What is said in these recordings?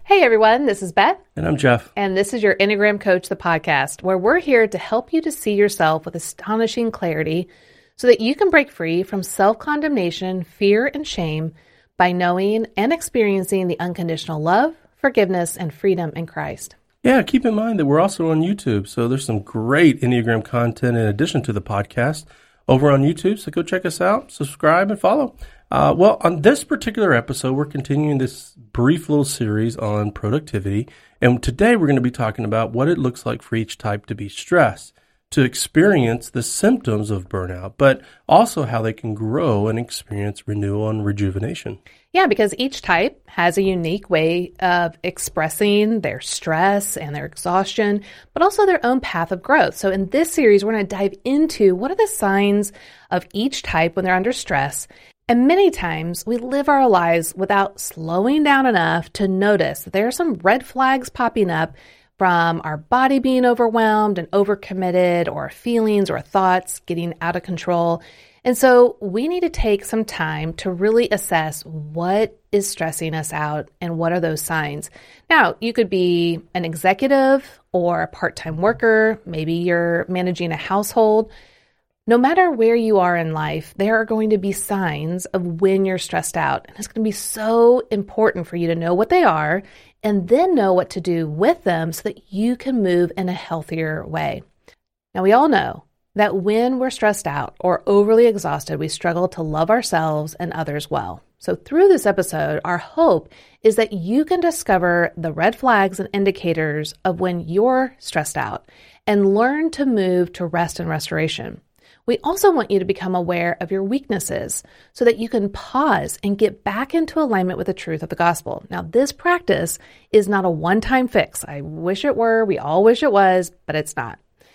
Hey everyone, this is Beth. And I'm Jeff. And this is your Enneagram Coach, the podcast, where we're here to help you to see yourself with astonishing clarity so that you can break free from self-condemnation, fear, and shame by knowing and experiencing the unconditional love, forgiveness, and freedom in Christ. Yeah, keep in mind that we're also on YouTube, so there's some great Enneagram content in addition to the podcast over on YouTube, so go check us out, subscribe, and follow. Well, on this particular episode, we're continuing this brief little series on productivity, and today we're going to be talking about what it looks like for each type to be stressed, to experience the symptoms of burnout, but also how they can grow and experience renewal and rejuvenation. Yeah, because each type has a unique way of expressing their stress and their exhaustion, but also their own path of growth. So in this series, we're going to dive into what are the signs of each type when they're under stress. And many times we live our lives without slowing down enough to notice that there are some red flags popping up from our body being overwhelmed and overcommitted, or our feelings or thoughts getting out of control. And so we need to take some time to really assess what is stressing us out and what are those signs. Now, you could be an executive or a part-time worker. Maybe you're managing a household. No matter where you are in life, there are going to be signs of when you're stressed out. And it's going to be so important for you to know what they are and then know what to do with them so that you can move in a healthier way. Now, we all know that when we're stressed out or overly exhausted, we struggle to love ourselves and others well. So through this episode, our hope is that you can discover the red flags and indicators of when you're stressed out and learn to move to rest and restoration. We also want you to become aware of your weaknesses so that you can pause and get back into alignment with the truth of the gospel. Now, this practice is not a one-time fix. I wish it were. We all wish it was, but it's not.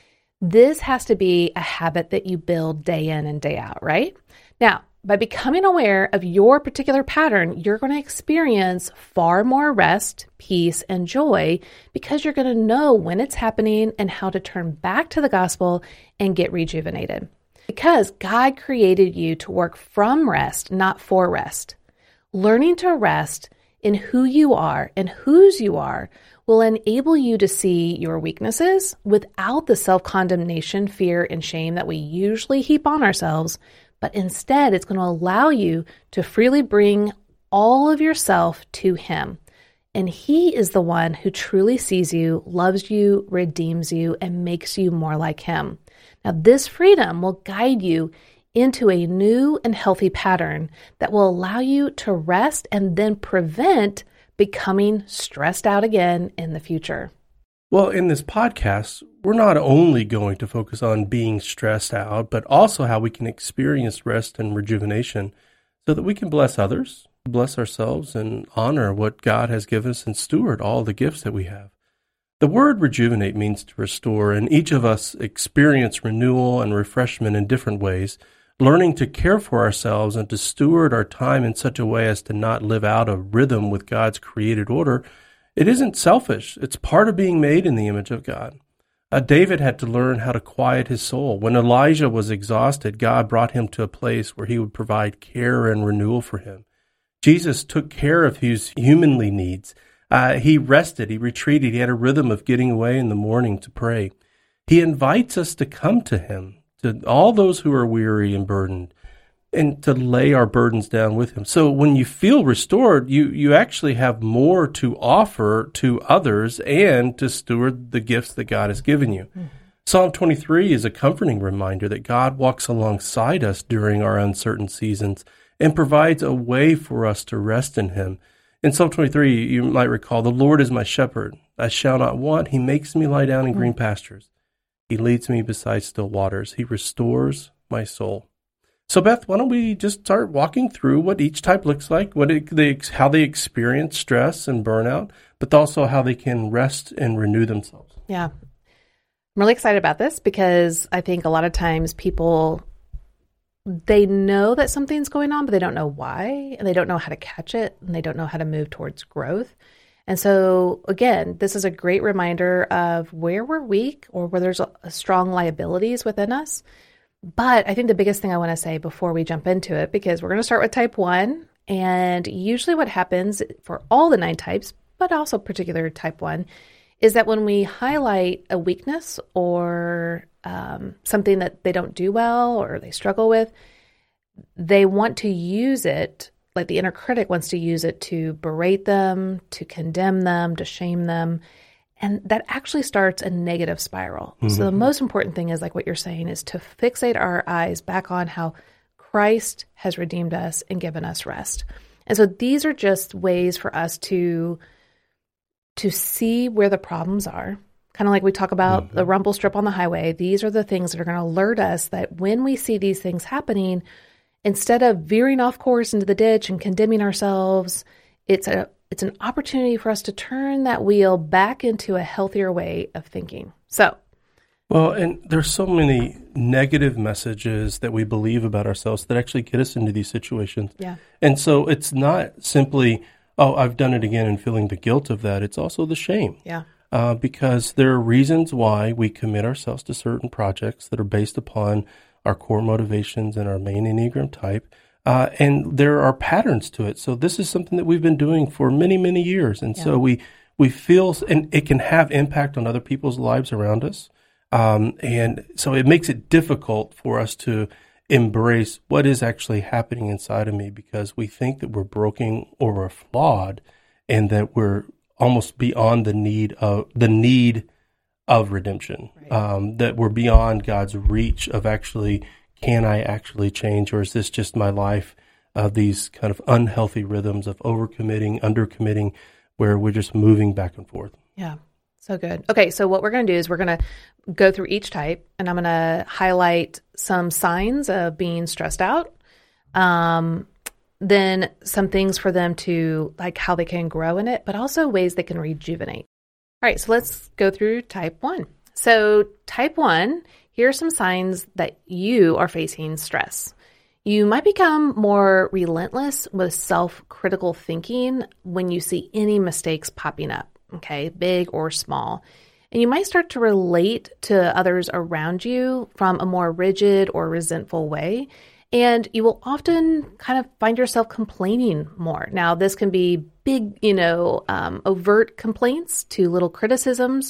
This has to be a habit that you build day in and day out, right? Now, by becoming aware of your particular pattern, you're going to experience far more rest, peace, and joy because you're going to know when it's happening and how to turn back to the gospel and get rejuvenated. Because God created you to work from rest, not for rest. Learning to rest in who you are and whose you are will enable you to see your weaknesses without the self-condemnation, fear, and shame that we usually heap on ourselves, but instead it's going to allow you to freely bring all of yourself to Him. And He is the one who truly sees you, loves you, redeems you, and makes you more like Him. Now, this freedom will guide you into a new and healthy pattern that will allow you to rest and then prevent becoming stressed out again in the future. Well, in this podcast, we're not only going to focus on being stressed out, but also how we can experience rest and rejuvenation so that we can bless others, bless ourselves, and honor what God has given us and steward all the gifts that we have. The word rejuvenate means to restore, and each of us experience renewal and refreshment in different ways. Learning to care for ourselves and to steward our time in such a way as to not live out of rhythm with God's created order, it isn't selfish. It's part of being made in the image of God. David had to learn how to quiet his soul. When Elijah was exhausted, God brought him to a place where He would provide care and renewal for him. Jesus took care of his humanly needs. He rested, He retreated, He had a rhythm of getting away in the morning to pray. He invites us to come to Him, to all those who are weary and burdened, and to lay our burdens down with Him. So when you feel restored, you actually have more to offer to others and to steward the gifts that God has given you. Mm-hmm. Psalm 23 is a comforting reminder that God walks alongside us during our uncertain seasons and provides a way for us to rest in Him. In Psalm 23, you might recall, the Lord is my shepherd. I shall not want. He makes me lie down in green pastures. He leads me beside still waters. He restores my soul. So, Beth, why don't we just start walking through what each type looks like, how they experience stress and burnout, but also how they can rest and renew themselves. Yeah. I'm really excited about this because I think a lot of times people, they know that something's going on, but they don't know why, and they don't know how to catch it, and they don't know how to move towards growth. And so, again, this is a great reminder of where we're weak or where there's strong liabilities within us. But I think the biggest thing I want to say before we jump into it, because we're going to start with type 1, and usually what happens for all the 9 types, but also particular type 1, is that when we highlight a weakness or something that they don't do well or they struggle with, they want to use it, like the inner critic wants to use it to berate them, to condemn them, to shame them. And that actually starts a negative spiral. Mm-hmm. So the most important thing is, like what you're saying, is to fixate our eyes back on how Christ has redeemed us and given us rest. And so these are just ways for us to see where the problems are. Kind of like we talk about the rumble strip on the highway. These are the things that are going to alert us that when we see these things happening, instead of veering off course into the ditch and condemning ourselves, it's an opportunity for us to turn that wheel back into a healthier way of thinking. Well, and there's so many negative messages that we believe about ourselves that actually get us into these situations. Yeah. And so it's not simply, oh, I've done it again and feeling the guilt of that. It's also the shame. Yeah. Because there are reasons why we commit ourselves to certain projects that are based upon our core motivations and our main Enneagram type. And there are patterns to it. So this is something that we've been doing for many, many years. And so we feel, and it can have impact on other people's lives around us. And so it makes it difficult for us to embrace what is actually happening inside of me, because we think that we're broken or we're flawed and that we're almost beyond the need of redemption, right. That we're beyond God's reach of actually, can I actually change, or is this just my life of these kind of unhealthy rhythms of overcommitting, undercommitting, where we're just moving back and forth. Yeah, so good. Okay, so what we're going to do is we're going to go through each type, and I'm going to highlight some signs of being stressed out, then some things for them to, like how they can grow in it, but also ways they can rejuvenate. All right, so let's go through type 1. So type 1, here are some signs that you are facing stress. You might become more relentless with self-critical thinking when you see any mistakes popping up, okay, big or small. And you might start to relate to others around you from a more rigid or resentful way. And you will often kind of find yourself complaining more. Now, this can be big, overt complaints to little criticisms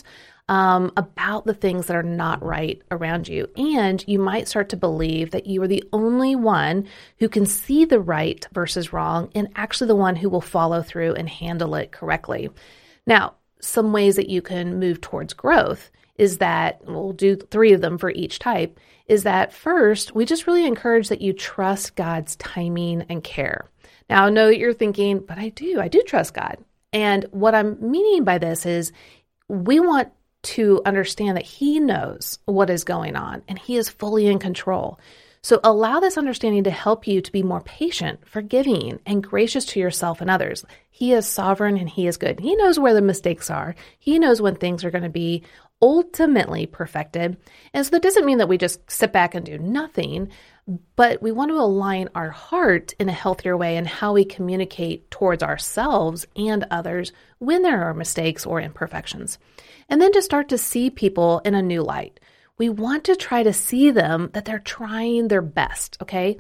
about the things that are not right around you. And you might start to believe that you are the only one who can see the right versus wrong, and actually the one who will follow through and handle it correctly. Now, some ways that you can move towards growth is that, we'll do 3 of them for each type, is that first, we just really encourage that you trust God's timing and care. Now, I know that you're thinking, but I do trust God. And what I'm meaning by this is we want to understand that He knows what is going on and He is fully in control. So allow this understanding to help you to be more patient, forgiving, and gracious to yourself and others. He is sovereign and He is good. He knows where the mistakes are. He knows when things are going to be ultimately perfected. And so that doesn't mean that we just sit back and do nothing, but we want to align our heart in a healthier way in how we communicate towards ourselves and others when there are mistakes or imperfections. And then to start to see people in a new light. We want to try to see them that they're trying their best, okay?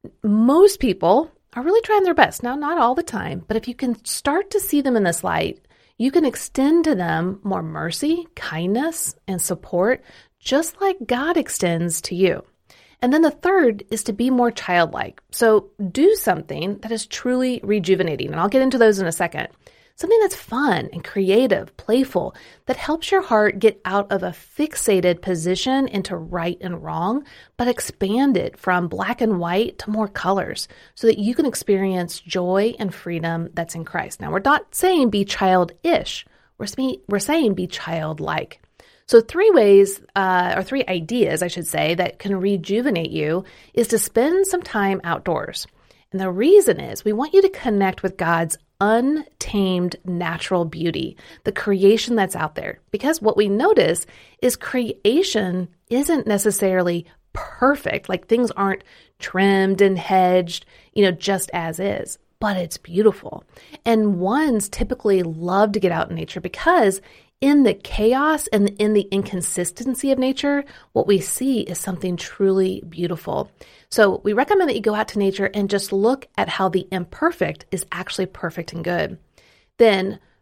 Most people are really trying their best. Now, not all the time, but if you can start to see them in this light, you can extend to them more mercy, kindness, and support, just like God extends to you. And then the third is to be more childlike. So do something that is truly rejuvenating. And I'll get into those in a second. Something that's fun and creative, playful, that helps your heart get out of a fixated position into right and wrong, but expand it from black and white to more colors so that you can experience joy and freedom that's in Christ. Now, we're not saying be childish. We're saying be childlike. So 3 ways, or 3 ideas, I should say, that can rejuvenate you is to spend some time outdoors. And the reason is we want you to connect with God's untamed natural beauty, the creation that's out there. Because what we notice is creation isn't necessarily perfect, like things aren't trimmed and hedged, just as is, but it's beautiful. And ones typically love to get out in nature because in the chaos and in the inconsistency of nature, what we see is something truly beautiful. So we recommend that you go out to nature and just look at how the imperfect is actually perfect and good. Then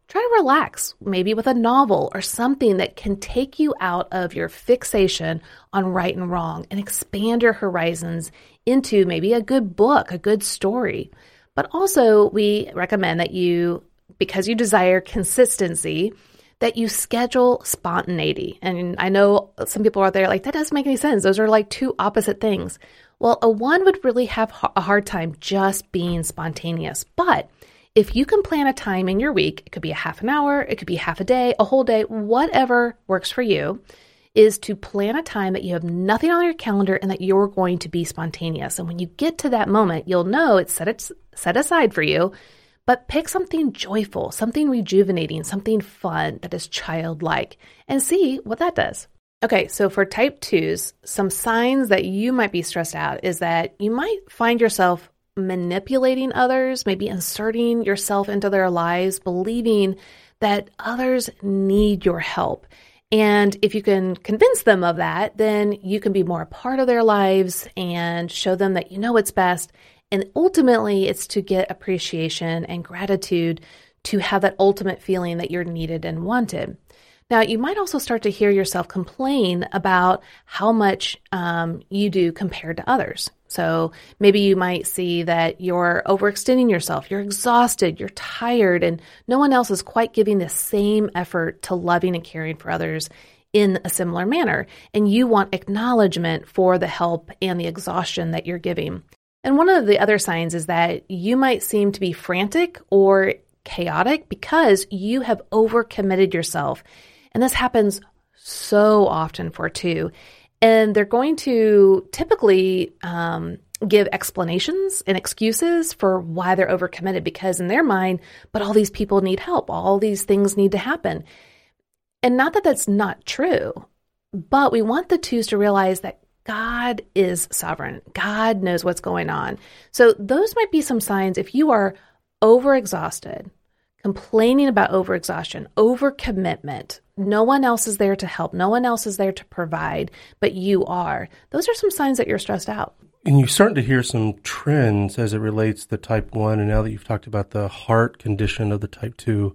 try to relax, maybe with a novel or something that can take you out of your fixation on right and wrong and expand your horizons into maybe a good book, a good story. But also, we recommend that you, because you desire consistency, that you schedule spontaneity. And I know some people out there like, that doesn't make any sense. Those are like two opposite things. Well, a one would really have a hard time just being spontaneous. But if you can plan a time in your week, it could be a half an hour, it could be half a day, a whole day, whatever works for you, is to plan a time that you have nothing on your calendar and that you're going to be spontaneous. And when you get to that moment, you'll know it's set aside for you, but pick something joyful, something rejuvenating, something fun that is childlike, and see what that does. Okay, so for type 2s, some signs that you might be stressed out is that you might find yourself manipulating others, maybe inserting yourself into their lives, believing that others need your help. And if you can convince them of that, then you can be more a part of their lives and show them that you know what's best. And ultimately, it's to get appreciation and gratitude, to have that ultimate feeling that you're needed and wanted. Now, you might also start to hear yourself complain about how much you do compared to others. So maybe you might see that you're overextending yourself, you're exhausted, you're tired, and no one else is quite giving the same effort to loving and caring for others in a similar manner. And you want acknowledgement for the help and the exhaustion that you're giving. And one of the other signs is that you might seem to be frantic or chaotic because you have overcommitted yourself. And this happens so often for 2. And they're going to typically give explanations and excuses for why they're overcommitted, because in their mind, but all these people need help. All these things need to happen. And not that that's not true, but we want the 2s to realize that God is sovereign. God knows what's going on. So those might be some signs if you are overexhausted, complaining about overexhaustion, overcommitment. No one else is there to help. No one else is there to provide, but you are. Those are some signs that you're stressed out. And you're starting to hear some trends as it relates to type 1, and now that you've talked about the heart condition of the type 2.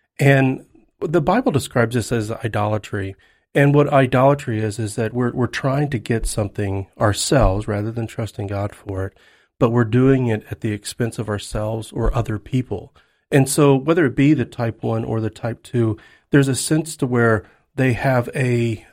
And the Bible describes this as idolatry. And what idolatry is that we're trying to get something ourselves rather than trusting God for it, but we're doing it at the expense of ourselves or other people. And so whether it be the type 1 or the type 2, there's a sense to where they have a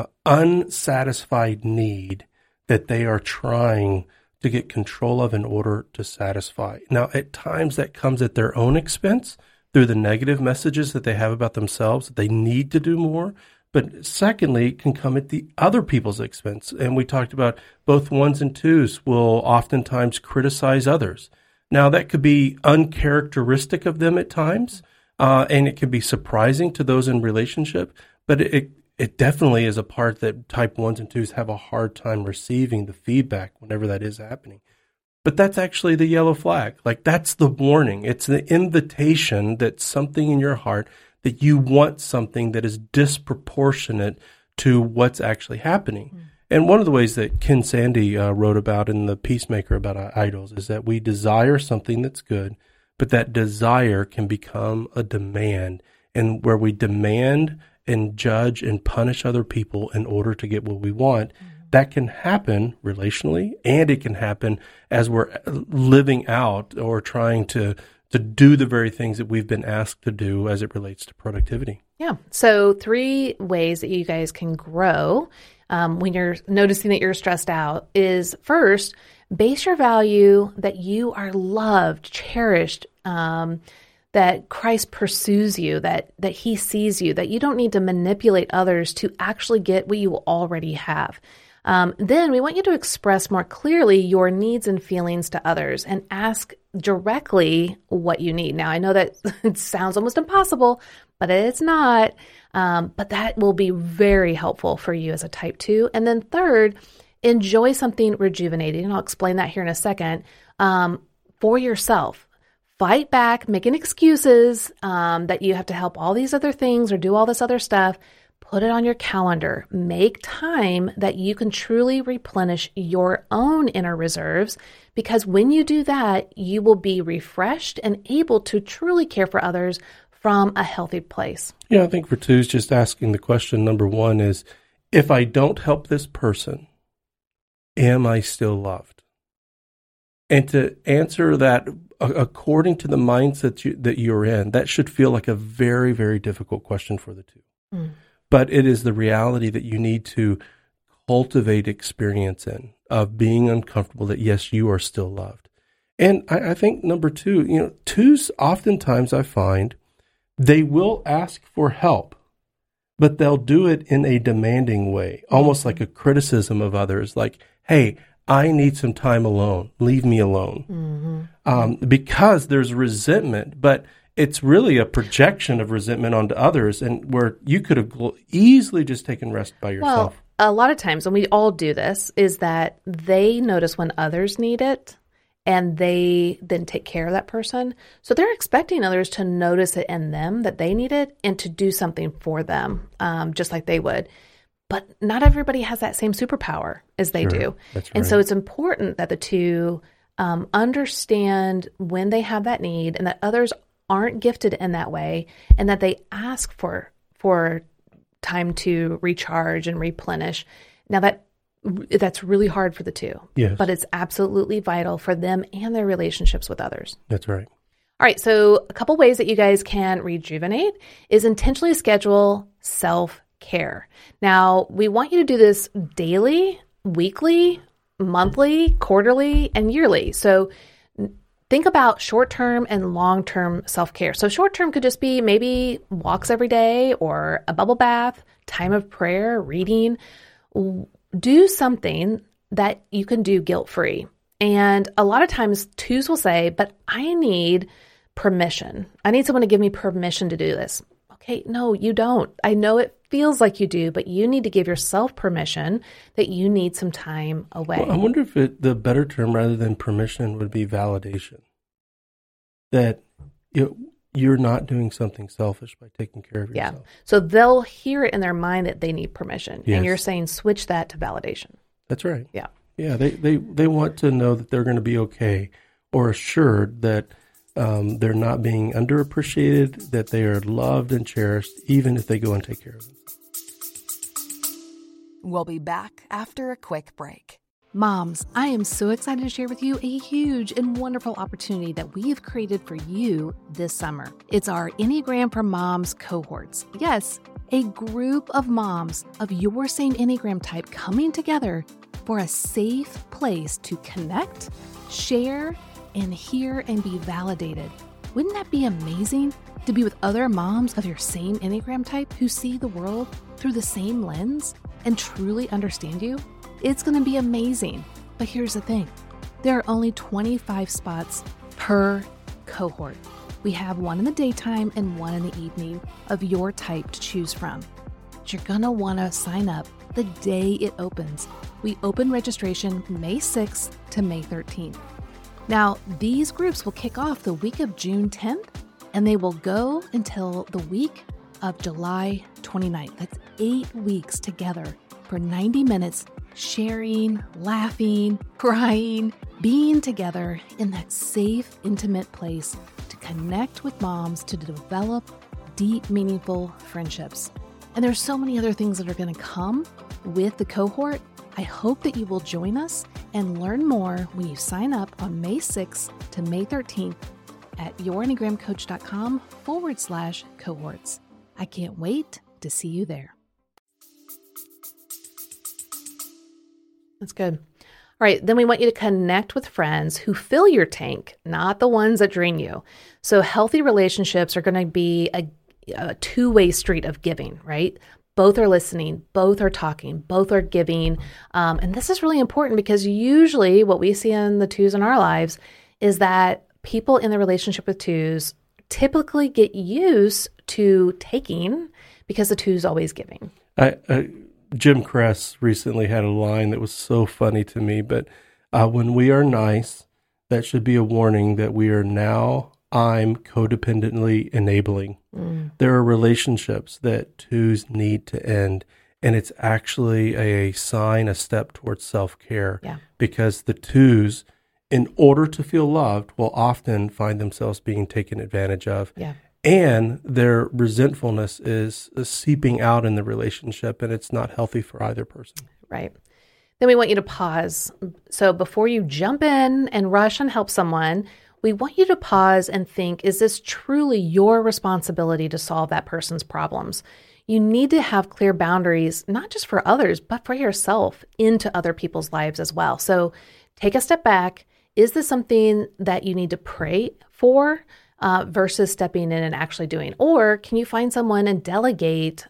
unsatisfied need that they are trying to get control of in order to satisfy. Now, at times that comes at their own expense through the negative messages that they have about themselves, that they need to do more. But secondly, it can come at the other people's expense. And we talked about both 1s and 2s will oftentimes criticize others. Now, that could be uncharacteristic of them at times, and it can be surprising to those in relationship, but it definitely is a part that type 1s and 2s have a hard time receiving the feedback whenever that is happening. But that's actually the yellow flag. Like, that's the warning. It's the invitation that something in your heart, that you want something that is disproportionate to what's actually happening. Mm. And one of the ways that Ken Sande wrote about in The Peacemaker about idols is that we desire something that's good, but that desire can become a demand, and where we demand and judge and punish other people in order to get what we want. That can happen relationally, and it can happen as we're living out or trying to do the very things that we've been asked to do as it relates to productivity. Yeah. So 3 ways that you guys can grow when you're noticing that you're stressed out is, first, base your value that you are loved, cherished, that Christ pursues you, that he sees you, that you don't need to manipulate others to actually get what you already have. Then we want you to express more clearly your needs and feelings to others and ask directly what you need. Now, I know that it sounds almost impossible, but it's not. But that will be very helpful for you as a type 2. And then third, enjoy something rejuvenating. And I'll explain that here in a second, for yourself. Fight back, making excuses that you have to help all these other things or do all this other stuff. Put it on your calendar. Make time that you can truly replenish your own inner reserves, because when you do that, you will be refreshed and able to truly care for others from a healthy place. Yeah, I think for twos, just asking the question, number one is, if I don't help this person, am I still loved? And to answer that according to the mindset that you're in, that should feel like a very, very difficult question for the two. But it is the reality that you need to cultivate experience in, of being uncomfortable that, yes, you are still loved. And I think number two, twos oftentimes I find they will ask for help, but they'll do it in a demanding way, almost like a criticism of others, like, hey, I need some time alone. Leave me alone. Because there's resentment, but it's really a projection of resentment onto others, and where you could have easily just taken rest by yourself. Well, a lot of times, and we all do this, is that they notice when others need it, and they then take care of that person. So they're expecting others to notice it in them, that they need it, and to do something for them, just like they would. But not everybody has that same superpower as they do. That's right. And so it's important that the two understand when they have that need, and that others aren't gifted in that way, and that they ask for time to recharge and replenish. Now that's really hard for the two, but it's absolutely vital for them and their relationships with others. That's right. All right, so a couple ways that you guys can rejuvenate is intentionally schedule self-care. Now, we want you to do this daily, weekly, monthly, quarterly, and yearly. So think about short-term and long-term self-care. So short-term could just be maybe walks every day, or a bubble bath, time of prayer, reading. Do something that you can do guilt-free. And a lot of times twos will say, but I need permission. I need someone to give me permission to do this. Okay, no, you don't. I know it feels like you do, but you need to give yourself permission that you need some time away. Well, I wonder if the better term rather than permission would be validation. That you're not doing something selfish by taking care of yourself. Yeah. So they'll hear it in their mind that they need permission. Yes. And you're saying switch that to validation. That's right. Yeah. Yeah, they want to know that they're going to be okay, or assured that they're not being underappreciated, that they are loved and cherished, even if they go and take care of them. We'll be back after a quick break. Moms, I am so excited to share with you a huge and wonderful opportunity that we have created for you this summer. It's our Enneagram for Moms cohorts. Yes, a group of moms of your same Enneagram type coming together for a safe place to connect, share, and hear and be validated. Wouldn't that be amazing to be with other moms of your same Enneagram type who see the world through the same lens and truly understand you? It's going to be amazing. But here's the thing. There are only 25 spots per cohort. We have one in the daytime and one in the evening of your type to choose from. But you're going to want to sign up the day it opens. We open registration May 6th to May 13th. Now, these groups will kick off the week of June 10th, and they will go until the week of July 29th. That's 8 weeks together for 90 minutes, sharing, laughing, crying, being together in that safe, intimate place to connect with moms, to develop deep, meaningful friendships. And there's so many other things that are going to come with the cohort. I hope that you will join us and learn more when you sign up on May 6th to May 13th at yourenneagramcoach.com/cohorts. I can't wait to see you there. That's good. All right, then we want you to connect with friends who fill your tank, not the ones that drain you. So healthy relationships are going to be a two-way street of giving, right? Both are listening, both are talking, both are giving. And this is really important because usually what we see in the twos in our lives is that people in the relationship with twos typically get used to taking because the two's always giving. Jim Kress recently had a line that was so funny to me, but when we are nice, that should be a warning that we are now I'm codependently enabling. There are relationships that twos need to end, and it's actually a sign, a step towards self-care, because the twos, in order to feel loved, will often find themselves being taken advantage of. and their resentfulness is seeping out in the relationship, and it's not healthy for either person. Right. Then we want you to pause. So before you jump in and rush and help someone, we want you to pause and think, is this truly your responsibility to solve that person's problems? You need to have clear boundaries, not just for others, but for yourself into other people's lives as well. So take a step back. Is this something that you need to pray for versus stepping in and actually doing? Or can you find someone and delegate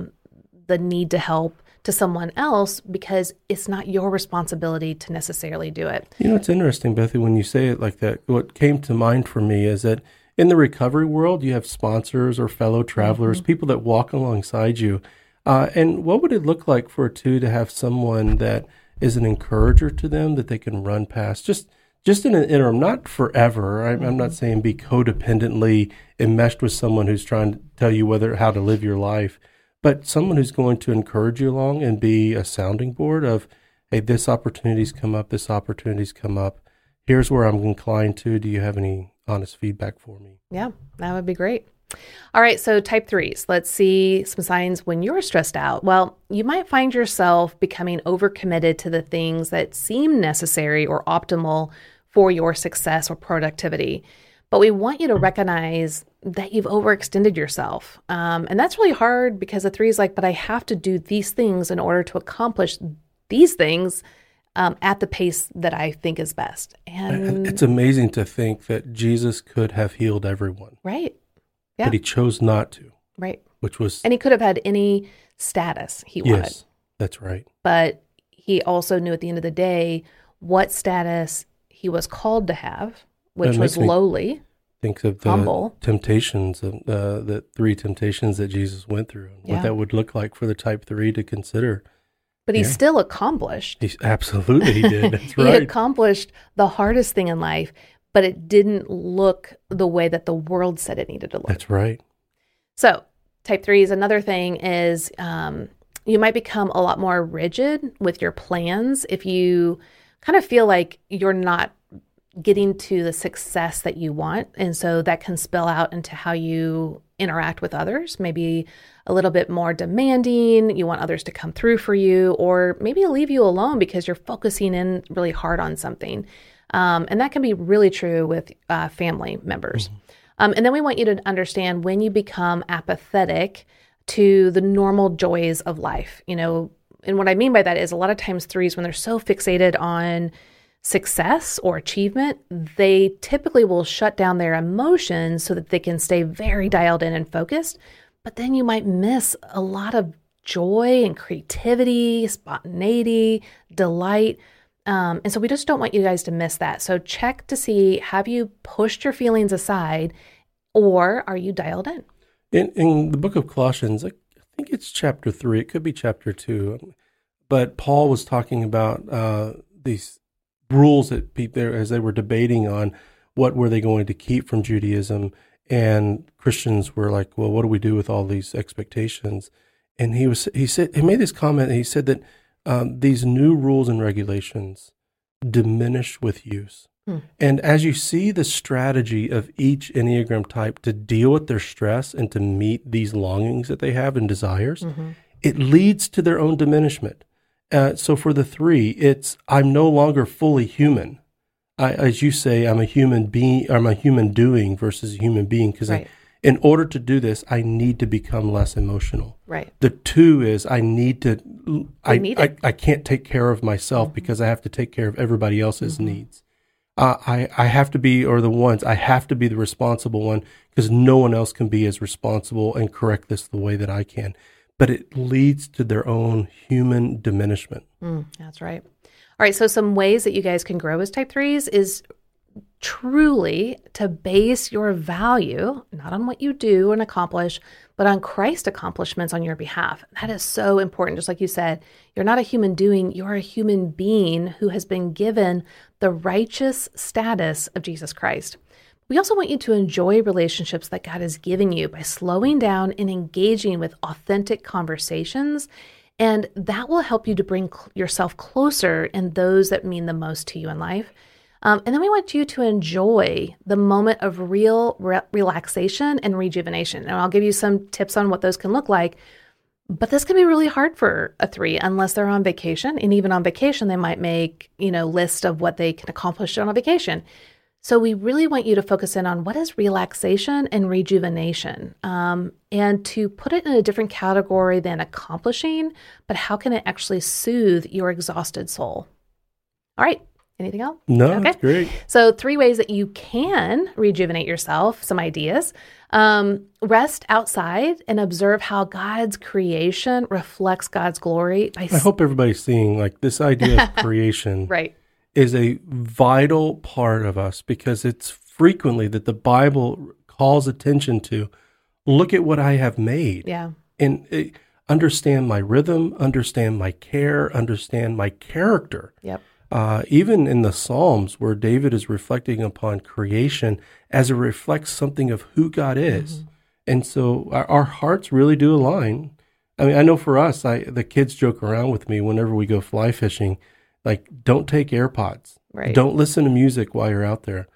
the need to help to someone else because it's not your responsibility to necessarily do it? You know, it's interesting, Bethy, when you say it like that. What came to mind for me is that in the recovery world, you have sponsors or fellow travelers, people that walk alongside you. And what would it look like for two to have someone that is an encourager to them that they can run past? Just in an interim, not forever. I'm not saying be codependently enmeshed with someone who's trying to tell you how to live your life, but someone who's going to encourage you along and be a sounding board of, hey, this opportunity's come up, this opportunity's come up. Here's where I'm inclined to. Do you have any honest feedback for me? Yeah, that would be great. All right, so type 3s. Let's see some signs when you're stressed out. Well, you might find yourself becoming overcommitted to the things that seem necessary or optimal for your success or productivity. But we want you to recognize that you've overextended yourself. And that's really hard because the 3 is like, but I have to do these things in order to accomplish these things at the pace that I think is best. And it's amazing to think that Jesus could have healed everyone. Right. Yeah. But he chose not to. Right. Which was... And he could have had any status he wanted. Yes, that's right. But he also knew at the end of the day what status he was called to have, which was lowly, think of the humble. Temptations, the 3 temptations that Jesus went through, and what that would look like for the type 3 to consider. But he still accomplished. Absolutely he did. That's He right. accomplished the hardest thing in life, but it didn't look the way that the world said it needed to look. That's right. So type 3s, another thing is you might become a lot more rigid with your plans if you kind of feel like you're not getting to the success that you want. And so that can spill out into how you interact with others, maybe a little bit more demanding. You want others to come through for you, or maybe leave you alone because you're focusing in really hard on something. And that can be really true with family members. And then we want you to understand when you become apathetic to the normal joys of life. You know, and what I mean by that is a lot of times 3s, when they're so fixated on success or achievement, they typically will shut down their emotions so that they can stay very dialed in and focused. But then you might miss a lot of joy and creativity, spontaneity, delight. And so we just don't want you guys to miss that. So check to see, have you pushed your feelings aside or are you dialed in? In the book of Colossians, I think it's chapter 3, it could be chapter 2, but Paul was talking about these rules that people, as they were debating on what were they going to keep from Judaism, and Christians were like, well, what do we do with all these expectations? And he made this comment, and he said that these new rules and regulations diminish with use. And as you see the strategy of each Enneagram type to deal with their stress and to meet these longings that they have and desires, it leads to their own diminishment. So for the 3, it's, I'm no longer fully human. As you say, I'm a human being, I'm a human doing versus a human being, because in order to do this, I need to become less emotional. Right. The 2 is I can't take care of myself because I have to take care of everybody else's needs. I have to be, I have to be the responsible one because no one else can be as responsible and correct this the way that I can. But it leads to their own human diminishment. That's right. All right, so some ways that you guys can grow as type 3s is truly to base your value, not on what you do and accomplish, but on Christ's accomplishments on your behalf. That is so important. Just like you said, you're not a human doing, you're a human being who has been given the righteous status of Jesus Christ. We also want you to enjoy relationships that God has given you by slowing down and engaging with authentic conversations. And that will help you to bring yourself closer in those that mean the most to you in life. And then we want you to enjoy the moment of real relaxation and rejuvenation. And I'll give you some tips on what those can look like. But this can be really hard for a 3 unless they're on vacation. And even on vacation, they might make, list of what they can accomplish on a vacation. So we really want you to focus in on what is relaxation and rejuvenation, and to put it in a different category than accomplishing, but how can it actually soothe your exhausted soul? All right. Anything else? No, okay. That's great. So 3 ways that you can rejuvenate yourself, some ideas. Rest outside and observe how God's creation reflects God's glory. I hope everybody's seeing like this idea of creation Right. is a vital part of us, because it's frequently that the Bible calls attention to, look at what I have made. Yeah. And understand my rhythm, understand my care, understand my character. Yep. Even in the Psalms, where David is reflecting upon creation as it reflects something of who God is. Mm-hmm. And so our hearts really do align. I mean, I know for us, the kids joke around with me whenever we go fly fishing, like, don't take AirPods. Right. Don't listen to music while you're out there.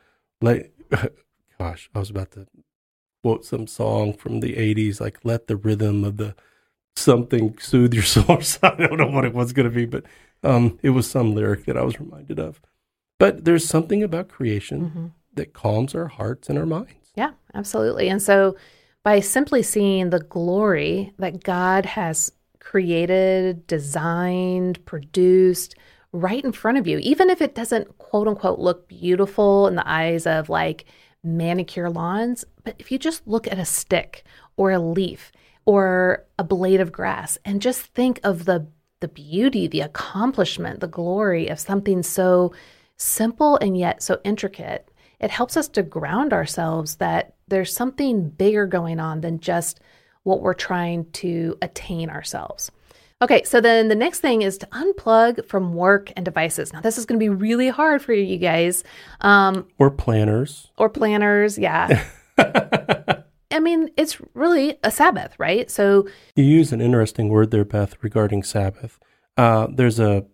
Gosh, I was about to quote some song from the 80s, like, let the rhythm of the something soothe your soul. I don't know what it was going to be, but it was some lyric that I was reminded of. But there's something about creation that calms our hearts and our minds. Yeah, absolutely. And so by simply seeing the glory that God has created, designed, produced right in front of you, even if it doesn't quote unquote look beautiful in the eyes of like manicure lawns, but if you just look at a stick or a leaf or a blade of grass and just think of the beauty, the accomplishment, the glory of something so simple and yet so intricate, it helps us to ground ourselves that there's something bigger going on than just what we're trying to attain ourselves. Okay, so then the next thing is to unplug from work and devices. Now, this is going to be really hard for you guys. Or planners. Yeah. I mean, it's really a Sabbath, right? So you use an interesting word there, Beth, regarding Sabbath. There's an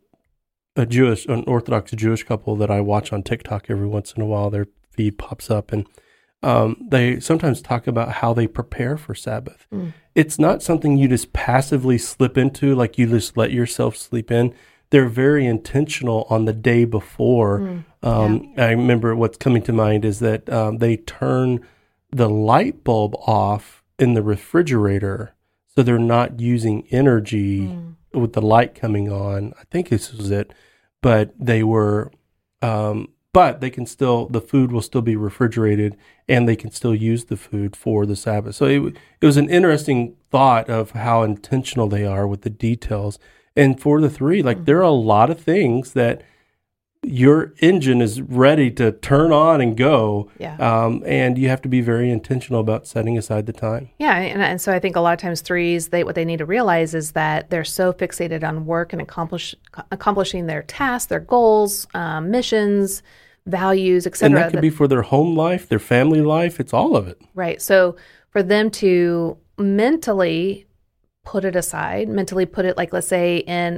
Orthodox Jewish couple that I watch on TikTok every once in a while. Their feed pops up, and they sometimes talk about how they prepare for Sabbath. It's not something you just passively slip into, like you just let yourself sleep in. They're very intentional on the day before. I remember what's coming to mind is that they turn the light bulb off in the refrigerator, so they're not using energy with the light coming on. I think this was it, but they were, but they can still, the food will still be refrigerated, and they can still use the food for the Sabbath. So it was an interesting thought of how intentional they are with the details. And for the 3, like there are a lot of things that your engine is ready to turn on and go. Yeah. And you have to be very intentional about setting aside the time. Yeah. And so I think a lot of times 3s, what they need to realize is that they're so fixated on work and accomplishing their tasks, their goals, missions, values, etc. And that could be for their home life, their family life. It's all of it. Right. So for them to mentally put it aside, like, let's say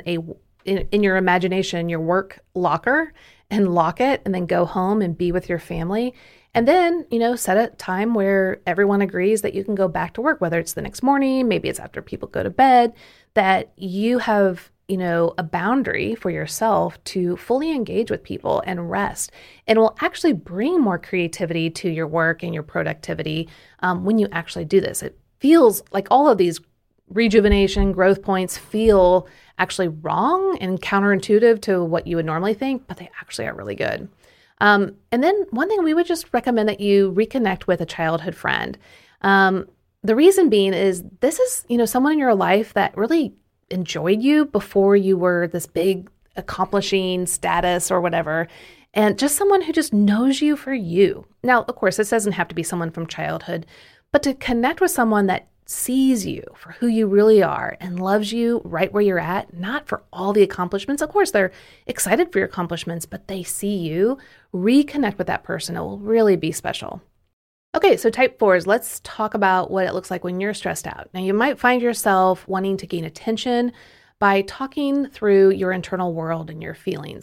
in your imagination, your work locker, and lock it, and then go home and be with your family. And then, set a time where everyone agrees that you can go back to work, whether it's the next morning, maybe it's after people go to bed, that you have, a boundary for yourself to fully engage with people and rest. And it will actually bring more creativity to your work and your productivity when you actually do this. It feels like all of these rejuvenation, growth points feel actually wrong and counterintuitive to what you would normally think, but they actually are really good. And then one thing we would just recommend that you reconnect with a childhood friend. The reason being is this is, someone in your life that really enjoyed you before you were this big accomplishing status or whatever, and just someone who just knows you for you. Now, of course, this doesn't have to be someone from childhood, but to connect with someone that sees you for who you really are and loves you right where you're at, not for all the accomplishments. Of course, they're excited for your accomplishments, but they see you. Reconnect with that person. It will really be special. Okay, so type 4s, let's talk about what it looks like when you're stressed out. Now, you might find yourself wanting to gain attention by talking through your internal world and your feelings.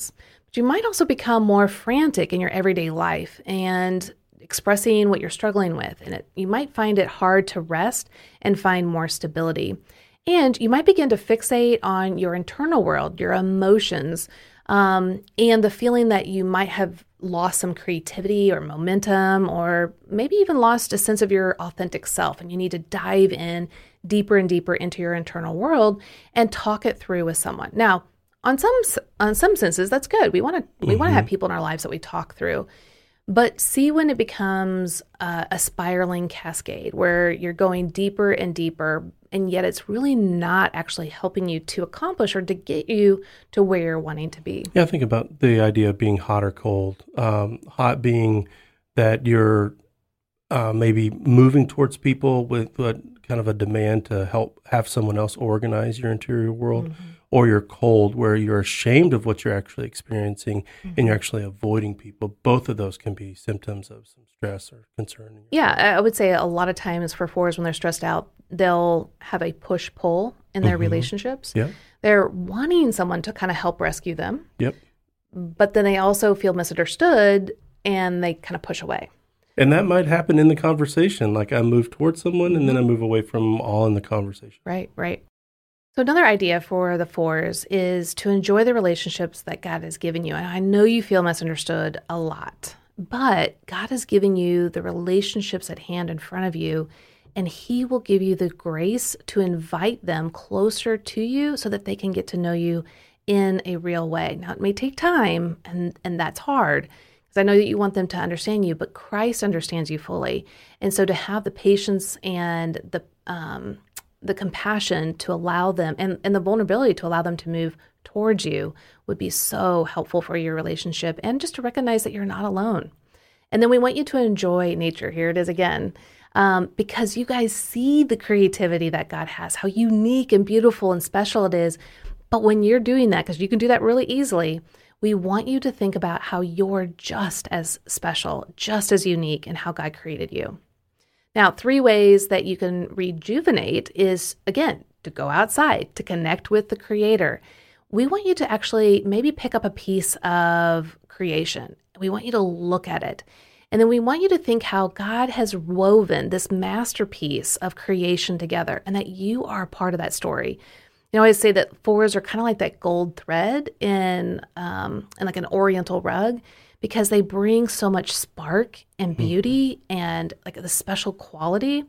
But you might also become more frantic in your everyday life and expressing what you're struggling with. And you might find it hard to rest and find more stability. And you might begin to fixate on your internal world, your emotions, and the feeling that you might have lost some creativity or momentum, or maybe even lost a sense of your authentic self. And you need to dive in deeper and deeper into your internal world and talk it through with someone. Now, on some senses, that's good. We want to have people in our lives that we talk through. But see when it becomes a spiraling cascade where you're going deeper and deeper, and yet it's really not actually helping you to accomplish or to get you to where you're wanting to be. Yeah, think about the idea of being hot or cold. Hot being that you're maybe moving towards people with kind of a demand to help have someone else organize your interior world. Or you're cold, where you're ashamed of what you're actually experiencing and you're actually avoiding people. Both of those can be symptoms of some stress or concern. Yeah, I would say a lot of times for 4s, when they're stressed out, they'll have a push-pull in their relationships. Yep. They're wanting someone to kind of help rescue them. Yep. But then they also feel misunderstood and they kind of push away. And that might happen in the conversation. Like I move towards someone and then I move away from them all in the conversation. Right. So another idea for the 4s is to enjoy the relationships that God has given you. And I know you feel misunderstood a lot, but God has given you the relationships at hand in front of you, and He will give you the grace to invite them closer to you so that they can get to know you in a real way. Now, it may take time, and that's hard, because I know that you want them to understand you, but Christ understands you fully. And so to have the patience and the compassion to allow them and the vulnerability to allow them to move towards you would be so helpful for your relationship, and just to recognize that you're not alone. And then we want you to enjoy nature. Here it is again, because you guys see the creativity that God has, how unique and beautiful and special it is. But when you're doing that, because you can do that really easily, we want you to think about how you're just as special, just as unique, and how God created you. Now, 3 ways that you can rejuvenate is, again, to go outside, to connect with the Creator. We want you to actually maybe pick up a piece of creation. We want you to look at it. And then we want you to think how God has woven this masterpiece of creation together, and that you are a part of that story. You know, I always say that 4s are kind of like that gold thread in like an oriental rug, because they bring so much spark and beauty and like the special quality.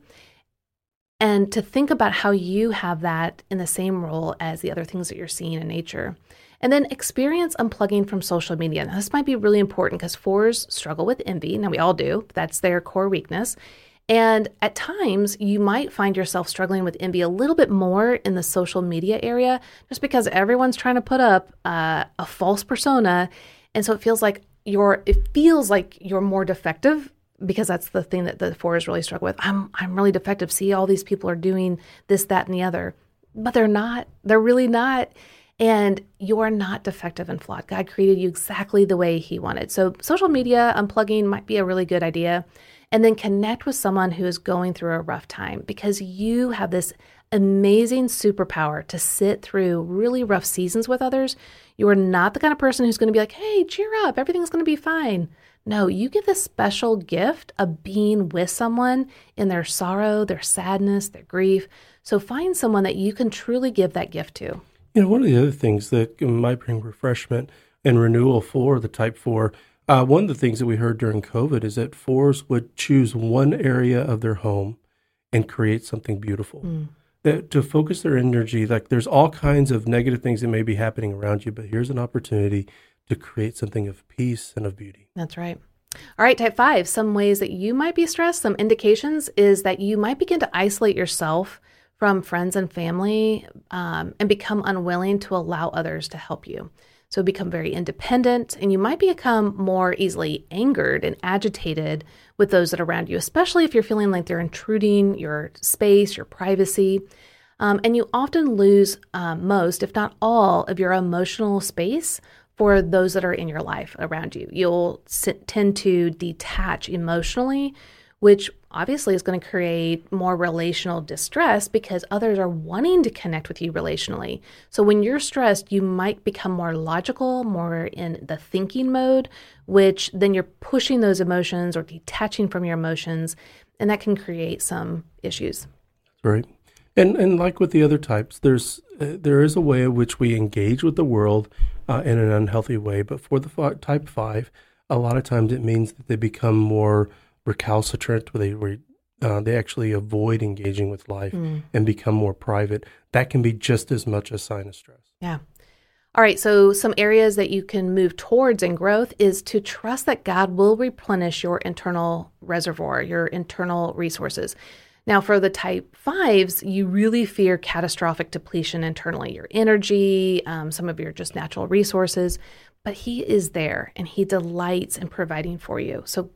And to think about how you have that in the same role as the other things that you're seeing in nature. And then experience unplugging from social media. Now, this might be really important because 4s struggle with envy. Now, we all do. That's their core weakness. And at times, you might find yourself struggling with envy a little bit more in the social media area, just because everyone's trying to put up a false persona. And so it feels like you're more defective, because that's the thing that the 4s really struggle with. I'm really defective. See, all these people are doing this, that, and the other. But they're not. They're really not. And you're not defective and flawed. God created you exactly the way He wanted. So social media unplugging might be a really good idea. And then connect with someone who is going through a rough time, because you have this amazing superpower to sit through really rough seasons with others. You are not the kind of person who's going to be like, hey, cheer up, everything's going to be fine. No, you get this special gift of being with someone in their sorrow, their sadness, their grief. So find someone that you can truly give that gift to. You know, one of the other things that might bring refreshment and renewal for the type 4, one of the things that we heard during COVID is that 4s would choose one area of their home and create something beautiful. That to focus their energy, like there's all kinds of negative things that may be happening around you, but here's an opportunity to create something of peace and of beauty. That's right. All right, type 5, some ways that you might be stressed, some indications is that you might begin to isolate yourself from friends and family and become unwilling to allow others to help you. So become very independent, and you might become more easily angered and agitated with those that are around you, especially if you're feeling like they're intruding your space, your privacy. And you often lose most, if not all, of your emotional space for those that are in your life around you. You'll tend to detach emotionally, which obviously is going to create more relational distress because others are wanting to connect with you relationally. So when you're stressed, you might become more logical, more in the thinking mode, which then you're pushing those emotions or detaching from your emotions, and that can create some issues. Right. And like with the other types, there is a way in which we engage with the world in an unhealthy way. But for the type 5, a lot of times it means that they become more recalcitrant, where they actually avoid engaging with life and become more private. That can be just as much a sign of stress. Yeah. All right, so some areas that you can move towards in growth is to trust that God will replenish your internal reservoir, your internal resources. Now, for the type 5s, you really fear catastrophic depletion internally, your energy, some of your just natural resources, but He is there and He delights in providing for you. So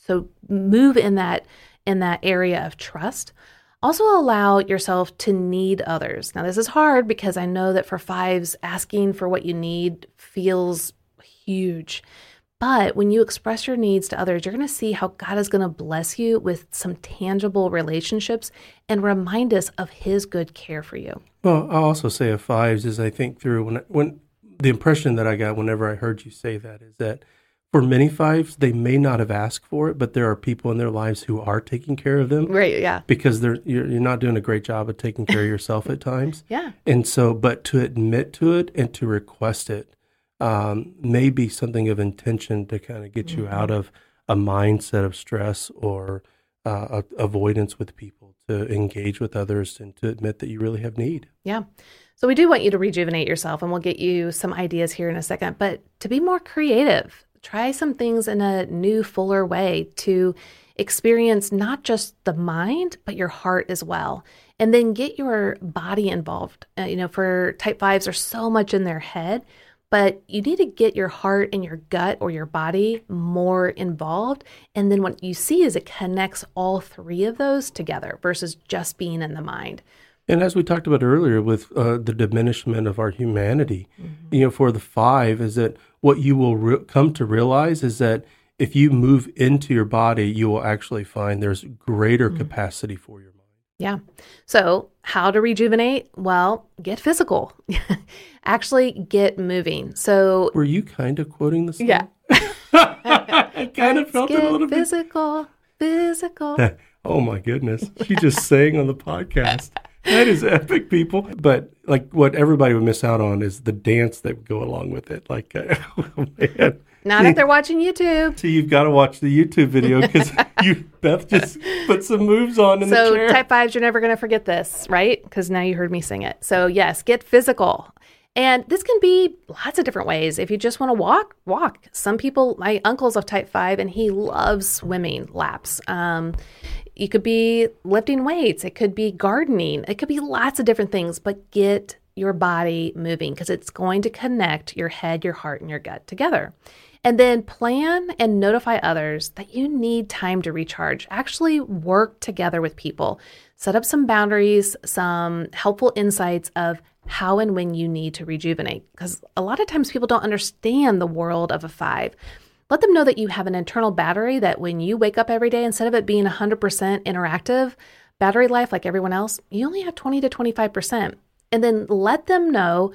move in that area of trust. Also allow yourself to need others. Now, this is hard because I know that for 5s, asking for what you need feels huge. But when you express your needs to others, you're going to see how God is going to bless you with some tangible relationships and remind us of His good care for you. Well, I'll also say of 5s is I think through when the impression that I got whenever I heard you say that is that for many 5s, they may not have asked for it, but there are people in their lives who are taking care of them. Right, yeah. Because you're not doing a great job of taking care of yourself at times. Yeah. And so, but to admit to it and to request it may be something of intention to kind of get you out of a mindset of stress or avoidance with people, to engage with others and to admit that you really have need. Yeah. So we do want you to rejuvenate yourself, and we'll get you some ideas here in a second, but to be more creative. Try some things in a new, fuller way to experience not just the mind, but your heart as well. And then get your body involved. For type 5s, there's so much in their head, but you need to get your heart and your gut or your body more involved. And then what you see is it connects all three of those together versus just being in the mind. And as we talked about earlier with the diminishment of our humanity, for the 5 is that what you will come to realize is that if you move into your body, you will actually find there's greater capacity for your mind. Yeah. So how to rejuvenate? Well, get physical. Actually get moving. So were you kind of quoting the song? Yeah. I kind of felt it a little physical. Oh my goodness. She just sang on the podcast. That is epic, people. But like what everybody would miss out on is the dance that would go along with it. Like, oh man. Not if they're watching YouTube. So you've got to watch the YouTube video because Beth just put some moves on in the chair. So type 5s, you're never going to forget this, right? Because now you heard me sing it. So yes, get physical. And this can be lots of different ways. If you just want to walk. Some people, my uncle's of type 5 and he loves swimming laps. You could be lifting weights. It could be gardening. It could be lots of different things, but get your body moving because it's going to connect your head, your heart, and your gut together. And then plan and notify others that you need time to recharge. Actually work together with people. Set up some boundaries, some helpful insights of how and when you need to rejuvenate. Because a lot of times people don't understand the world of a 5. Let them know that you have an internal battery that when you wake up every day, instead of it being 100% interactive battery life like everyone else, you only have 20 to 25%. And then let them know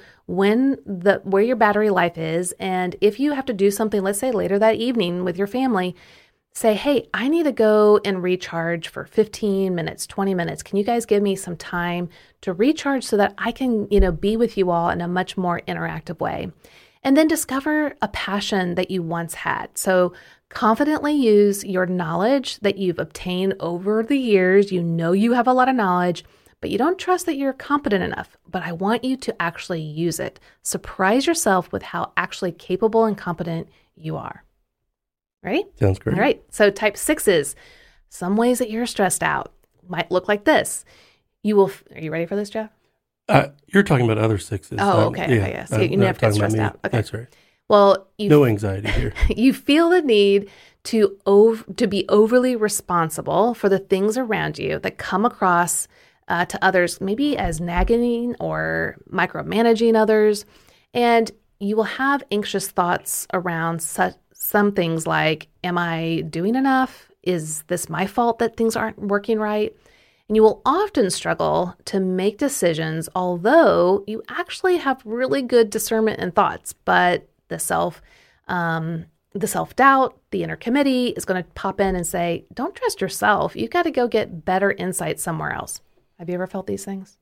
where your battery life is. And if you have to do something, let's say later that evening with your family, say, hey, I need to go and recharge for 15 minutes, 20 minutes. Can you guys give me some time to recharge so that I can, be with you all in a much more interactive way? And then discover a passion that you once had. So confidently use your knowledge that you've obtained over the years. You have a lot of knowledge, but you don't trust that you're competent enough. But I want you to actually use it. Surprise yourself with how actually capable and competent you are. Right? Sounds great. All right. So type 6s, some ways that you're stressed out might look like this. Are you ready for this, Jeff? You're talking about other 6s. Oh, okay. Yeah. So you never get stressed out. Okay. That's right. Well, no anxiety here. You feel the need to be overly responsible for the things around you that come across to others, maybe as nagging or micromanaging others. And you will have anxious thoughts around some things like, am I doing enough? Is this my fault that things aren't working right? And you will often struggle to make decisions, although you actually have really good discernment and thoughts, but the self-doubt, the inner committee is going to pop in and say, don't trust yourself. You've got to go get better insight somewhere else. Have you ever felt these things?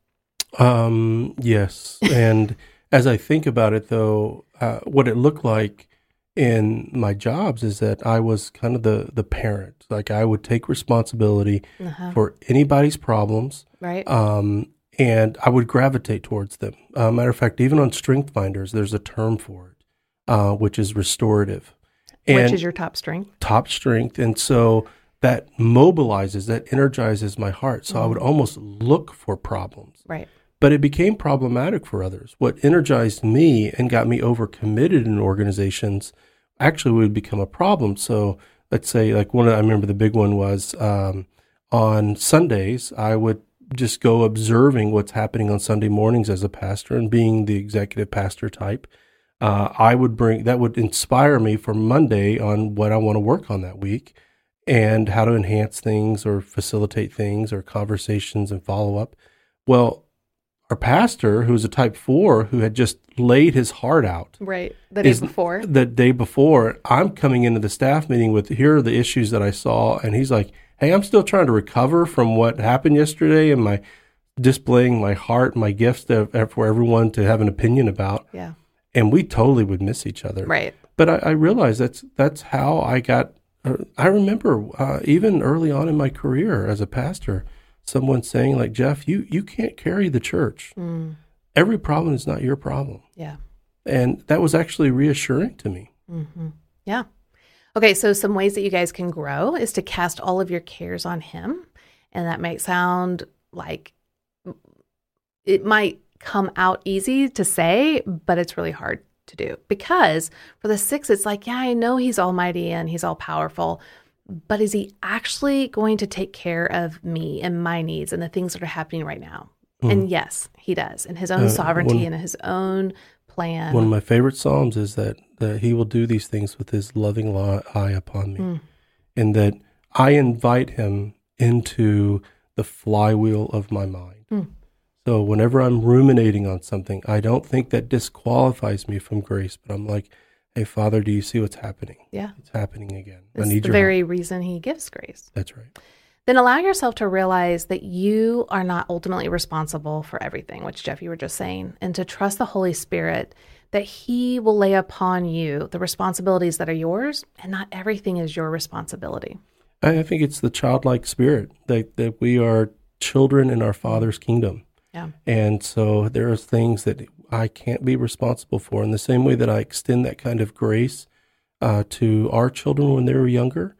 Yes. And as I think about it, though, what it looked like in my jobs is that I was kind of the parent. Like I would take responsibility for anybody's problems. Right. And I would gravitate towards them. Matter of fact, even on Strength Finders, there's a term for it, which is restorative. Which is your top strength? Top strength. And so that mobilizes, that energizes my heart. So I would almost look for problems. Right. But it became problematic for others. What energized me and got me overcommitted in organizations actually would become a problem. So let's say like I remember the big one was on Sundays, I would just go observing what's happening on Sunday mornings as a pastor, and being the executive pastor type. That would inspire me for Monday on what I want to work on that week and how to enhance things or facilitate things or conversations and follow up. Well, our pastor, who was a type 4, who had just laid his heart out. Right. The day before, I'm coming into the staff meeting with, here are the issues that I saw. And he's like, hey, I'm still trying to recover from what happened yesterday and my displaying my heart, my gifts for everyone to have an opinion about. Yeah. And we totally would miss each other. Right. But I realized that's how I got, I remember even early on in my career as a pastor, someone saying like, Jeff, you can't carry the church. Every problem is not your problem. Yeah. And that was actually reassuring to me. Mm-hmm. Yeah. Okay, so some ways that you guys can grow is to cast all of your cares on him. And that might sound like it might come out easy to say, but it's really hard to do. Because for the 6, it's like, yeah, I know he's almighty and he's all powerful, but is he actually going to take care of me and my needs and the things that are happening right now? And yes, he does, in his own sovereignty and his own plan. One of my favorite Psalms is that he will do these things with his loving eye upon me. And that I invite him into the flywheel of my mind. So whenever I'm ruminating on something, I don't think that disqualifies me from grace, but I'm like, hey, Father, do you see what's happening? Yeah. It's happening again. It's I need the your very help. reason he gives grace. That's right. Then allow yourself to realize that you are not ultimately responsible for everything, which Jeff, you were just saying, and to trust the Holy Spirit that he will lay upon you the responsibilities that are yours, and not everything is your responsibility. I think it's the childlike spirit that we are children in our Father's kingdom. Yeah. And so there are things that I can't be responsible for. In the same way that I extend that kind of grace to our children when they were younger,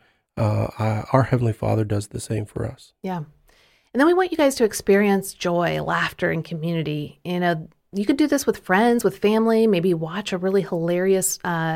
our Heavenly Father does the same for us. Yeah. And then we want you guys to experience joy, laughter, and community. You know, you could do this with friends, with family, maybe watch a really hilarious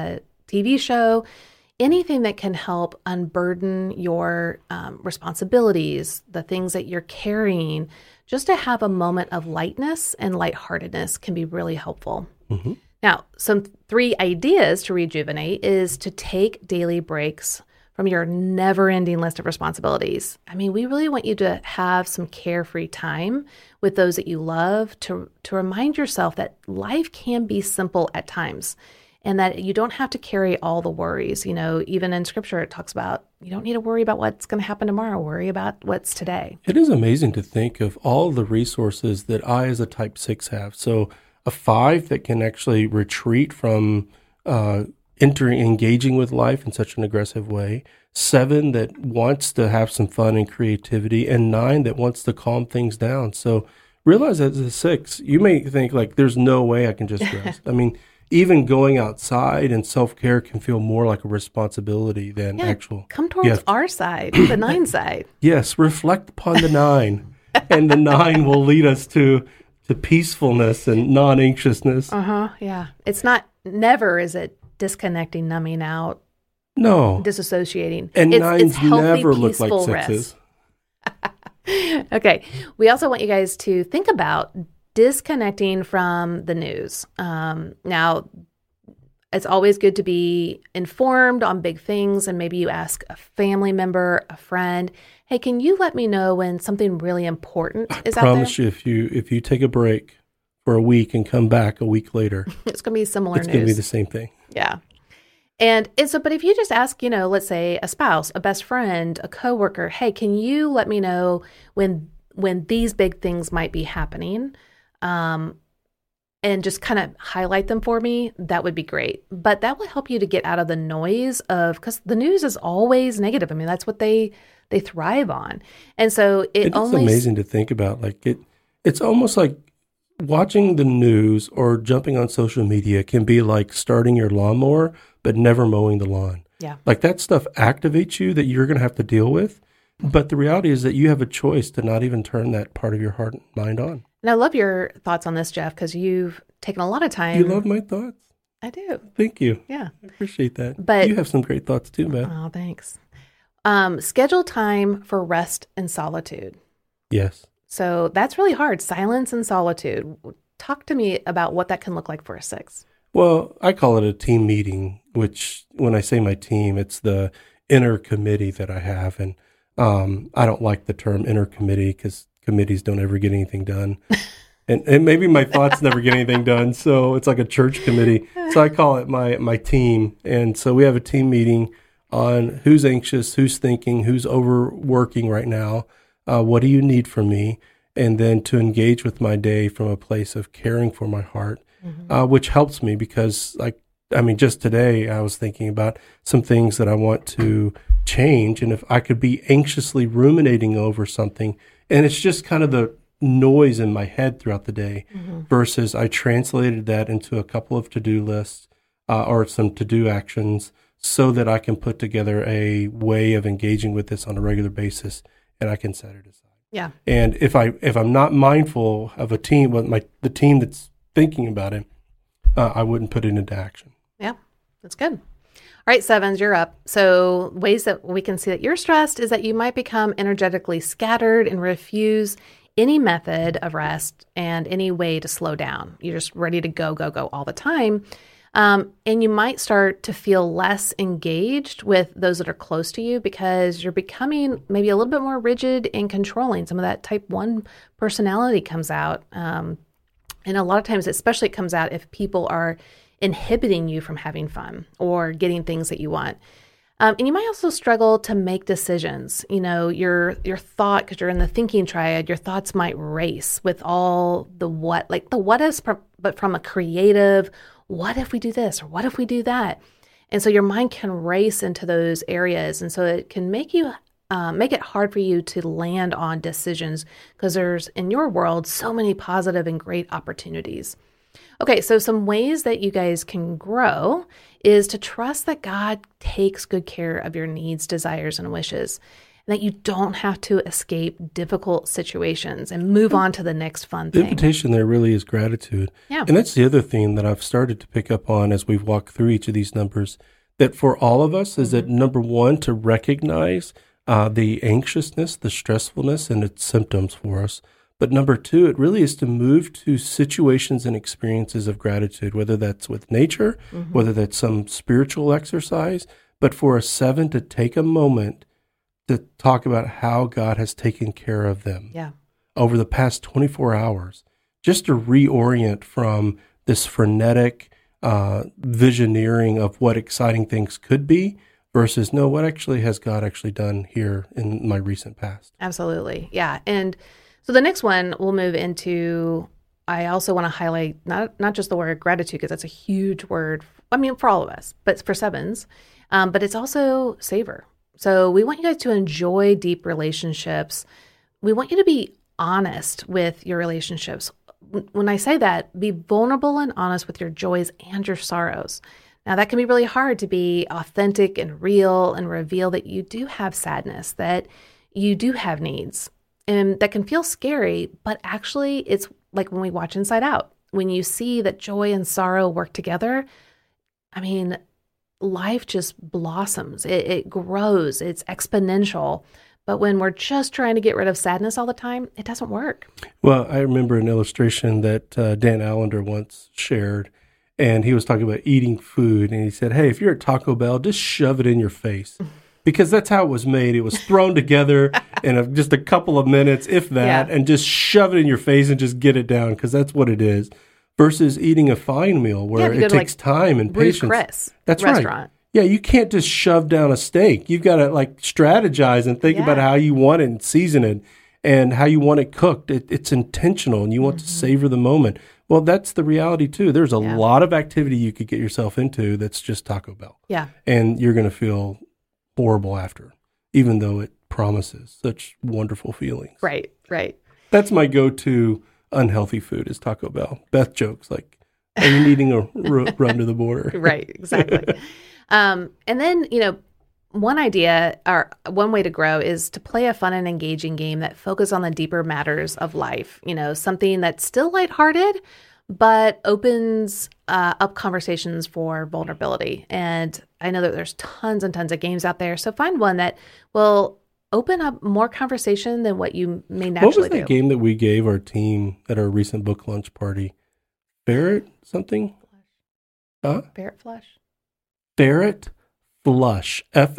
TV show, anything that can help unburden your responsibilities, the things that you're carrying. Just to have a moment of lightness and lightheartedness can be really helpful. Mm-hmm. Now, some 3 ideas to rejuvenate is to take daily breaks from your never-ending list of responsibilities. I mean, we really want you to have some carefree time with those that you love to remind yourself that life can be simple at times and that you don't have to carry all the worries. You know, even in Scripture, it talks about you don't need to worry about what's going to happen tomorrow. Worry about what's today. It is amazing to think of all the resources that I as a type 6 have. So a 5 that can actually retreat from engaging with life in such an aggressive way, 7 that wants to have some fun and creativity, and 9 that wants to calm things down. So realize that as a 6, you may think like, there's no way I can just rest. I mean, even going outside and self-care can feel more like a responsibility than actual. Come towards our side, the 9 side. Yes, reflect upon the 9, and the 9 will lead us to peacefulness and non-anxiousness. Yeah. It's never is it disconnecting, numbing out, no, disassociating. And it's 9s healthy, never look like 6s. Rest. Okay. We also want you guys to think about disconnecting from the news. Now, It's always good to be informed on big things, and maybe you ask a family member, a friend, hey, can you let me know when something really important is out there? I promise you, if you take a break for a week and come back a week later, it's going to be similar news. It's going to be the same thing. Yeah. And so, but if you just ask, let's say a spouse, a best friend, a coworker, hey, can you let me know when these big things might be happening? And just kind of highlight them for me, that would be great. But that will help you to get out of the noise because the news is always negative. I mean, that's what they thrive on. And so it's amazing to think about. Like it's almost like watching the news or jumping on social media can be like starting your lawnmower, but never mowing the lawn. Yeah. Like that stuff activates you that you're going to have to deal with. But the reality is that you have a choice to not even turn that part of your heart and mind on. And I love your thoughts on this, Jeff, because you've taken a lot of time. You love my thoughts? I do. Thank you. Yeah. I appreciate that. But you have some great thoughts too, man. Oh, thanks. Schedule time for rest and solitude. Yes. So that's really hard. Silence and solitude. Talk to me about what that can look like for a 6. Well, I call it a team meeting, which when I say my team, it's the inner committee that I have. And I don't like the term inner committee because committees don't ever get anything done. And maybe my thoughts never get anything done. So it's like a church committee. So I call it my team. And so we have a team meeting on who's anxious, who's thinking, who's overworking right now. What do you need from me? And then to engage with my day from a place of caring for my heart, which helps me because just today I was thinking about some things that I want to change. And if I could be anxiously ruminating over something, and it's just kind of the noise in my head throughout the day versus I translated that into a couple of to-do lists or some to-do actions so that I can put together a way of engaging with this on a regular basis and I can set it aside. Yeah. And if I'm not mindful of a team, the team that's thinking about it, I wouldn't put it into action. Yeah, that's good. All right, 7s, you're up. So ways that we can see that you're stressed is that you might become energetically scattered and refuse any method of rest and any way to slow down. You're just ready to go all the time. And you might start to feel less engaged with those that are close to you because you're becoming maybe a little bit more rigid and controlling. Some of that type 1 personality comes out. And a lot of times, especially it comes out if people are inhibiting you from having fun or getting things that you want. And you might also struggle to make decisions. Your thought, because you're in the thinking triad, your thoughts might race with all the what ifs, but from a creative, what if we do this or what if we do that? And so your mind can race into those areas. And so it can make it hard for you to land on decisions because there's, in your world, so many positive and great opportunities. Okay, so some ways that you guys can grow is to trust that God takes good care of your needs, desires, and wishes, and that you don't have to escape difficult situations and move on to the next fun thing. The invitation there really is gratitude. Yeah. And that's the other thing that I've started to pick up on as we've walked through each of these numbers, that for all of us is that number 1, to recognize the anxiousness, the stressfulness, and its symptoms for us. But number 2, it really is to move to situations and experiences of gratitude, whether that's with nature, whether that's some spiritual exercise, but for a 7 to take a moment to talk about how God has taken care of them over the past 24 hours, just to reorient from this frenetic visioneering of what exciting things could be versus, no, what actually has God actually done here in my recent past? Absolutely. Yeah. And so the next one we'll move into, I also want to highlight not just the word gratitude, because that's a huge word, for all of us, but for 7s, but it's also savor. So we want you guys to enjoy deep relationships. We want you to be honest with your relationships. When I say that, be vulnerable and honest with your joys and your sorrows. Now, that can be really hard to be authentic and real and reveal that you do have sadness, that you do have needs. And that can feel scary, but actually it's like when we watch Inside Out. When you see that joy and sorrow work together, life just blossoms. It grows. It's exponential. But when we're just trying to get rid of sadness all the time, it doesn't work. Well, I remember an illustration that Dan Allender once shared, and he was talking about eating food. And he said, hey, if you're at Taco Bell, just shove it in your face. Because that's how it was made. It was thrown together in just a couple of minutes, if that, and just shove it in your face and just get it down, because that's what it is. Versus eating a fine meal where it takes time and patience. Chris that's restaurant. Right. Yeah, you can't just shove down a steak. You've got to strategize and think about how you want it and season it and how you want it cooked. It's intentional, and you want to savor the moment. Well, that's the reality too. There's a lot of activity you could get yourself into that's just Taco Bell. Yeah. And you're going to feel horrible after, even though it promises such wonderful feelings. Right. That's my go-to unhealthy food is Taco Bell. Beth jokes like, are you needing a run to the border? Right, exactly. And then, one idea or one way to grow is to play a fun and engaging game that focuses on the deeper matters of life. Something that's still lighthearted, but opens up conversations for vulnerability. And I know that there's tons and tons of games out there. So find one that will open up more conversation than what you may naturally do. What was that game that we gave our team at our recent book lunch party? Ferret something? Ferret Flush? Ferret Flush.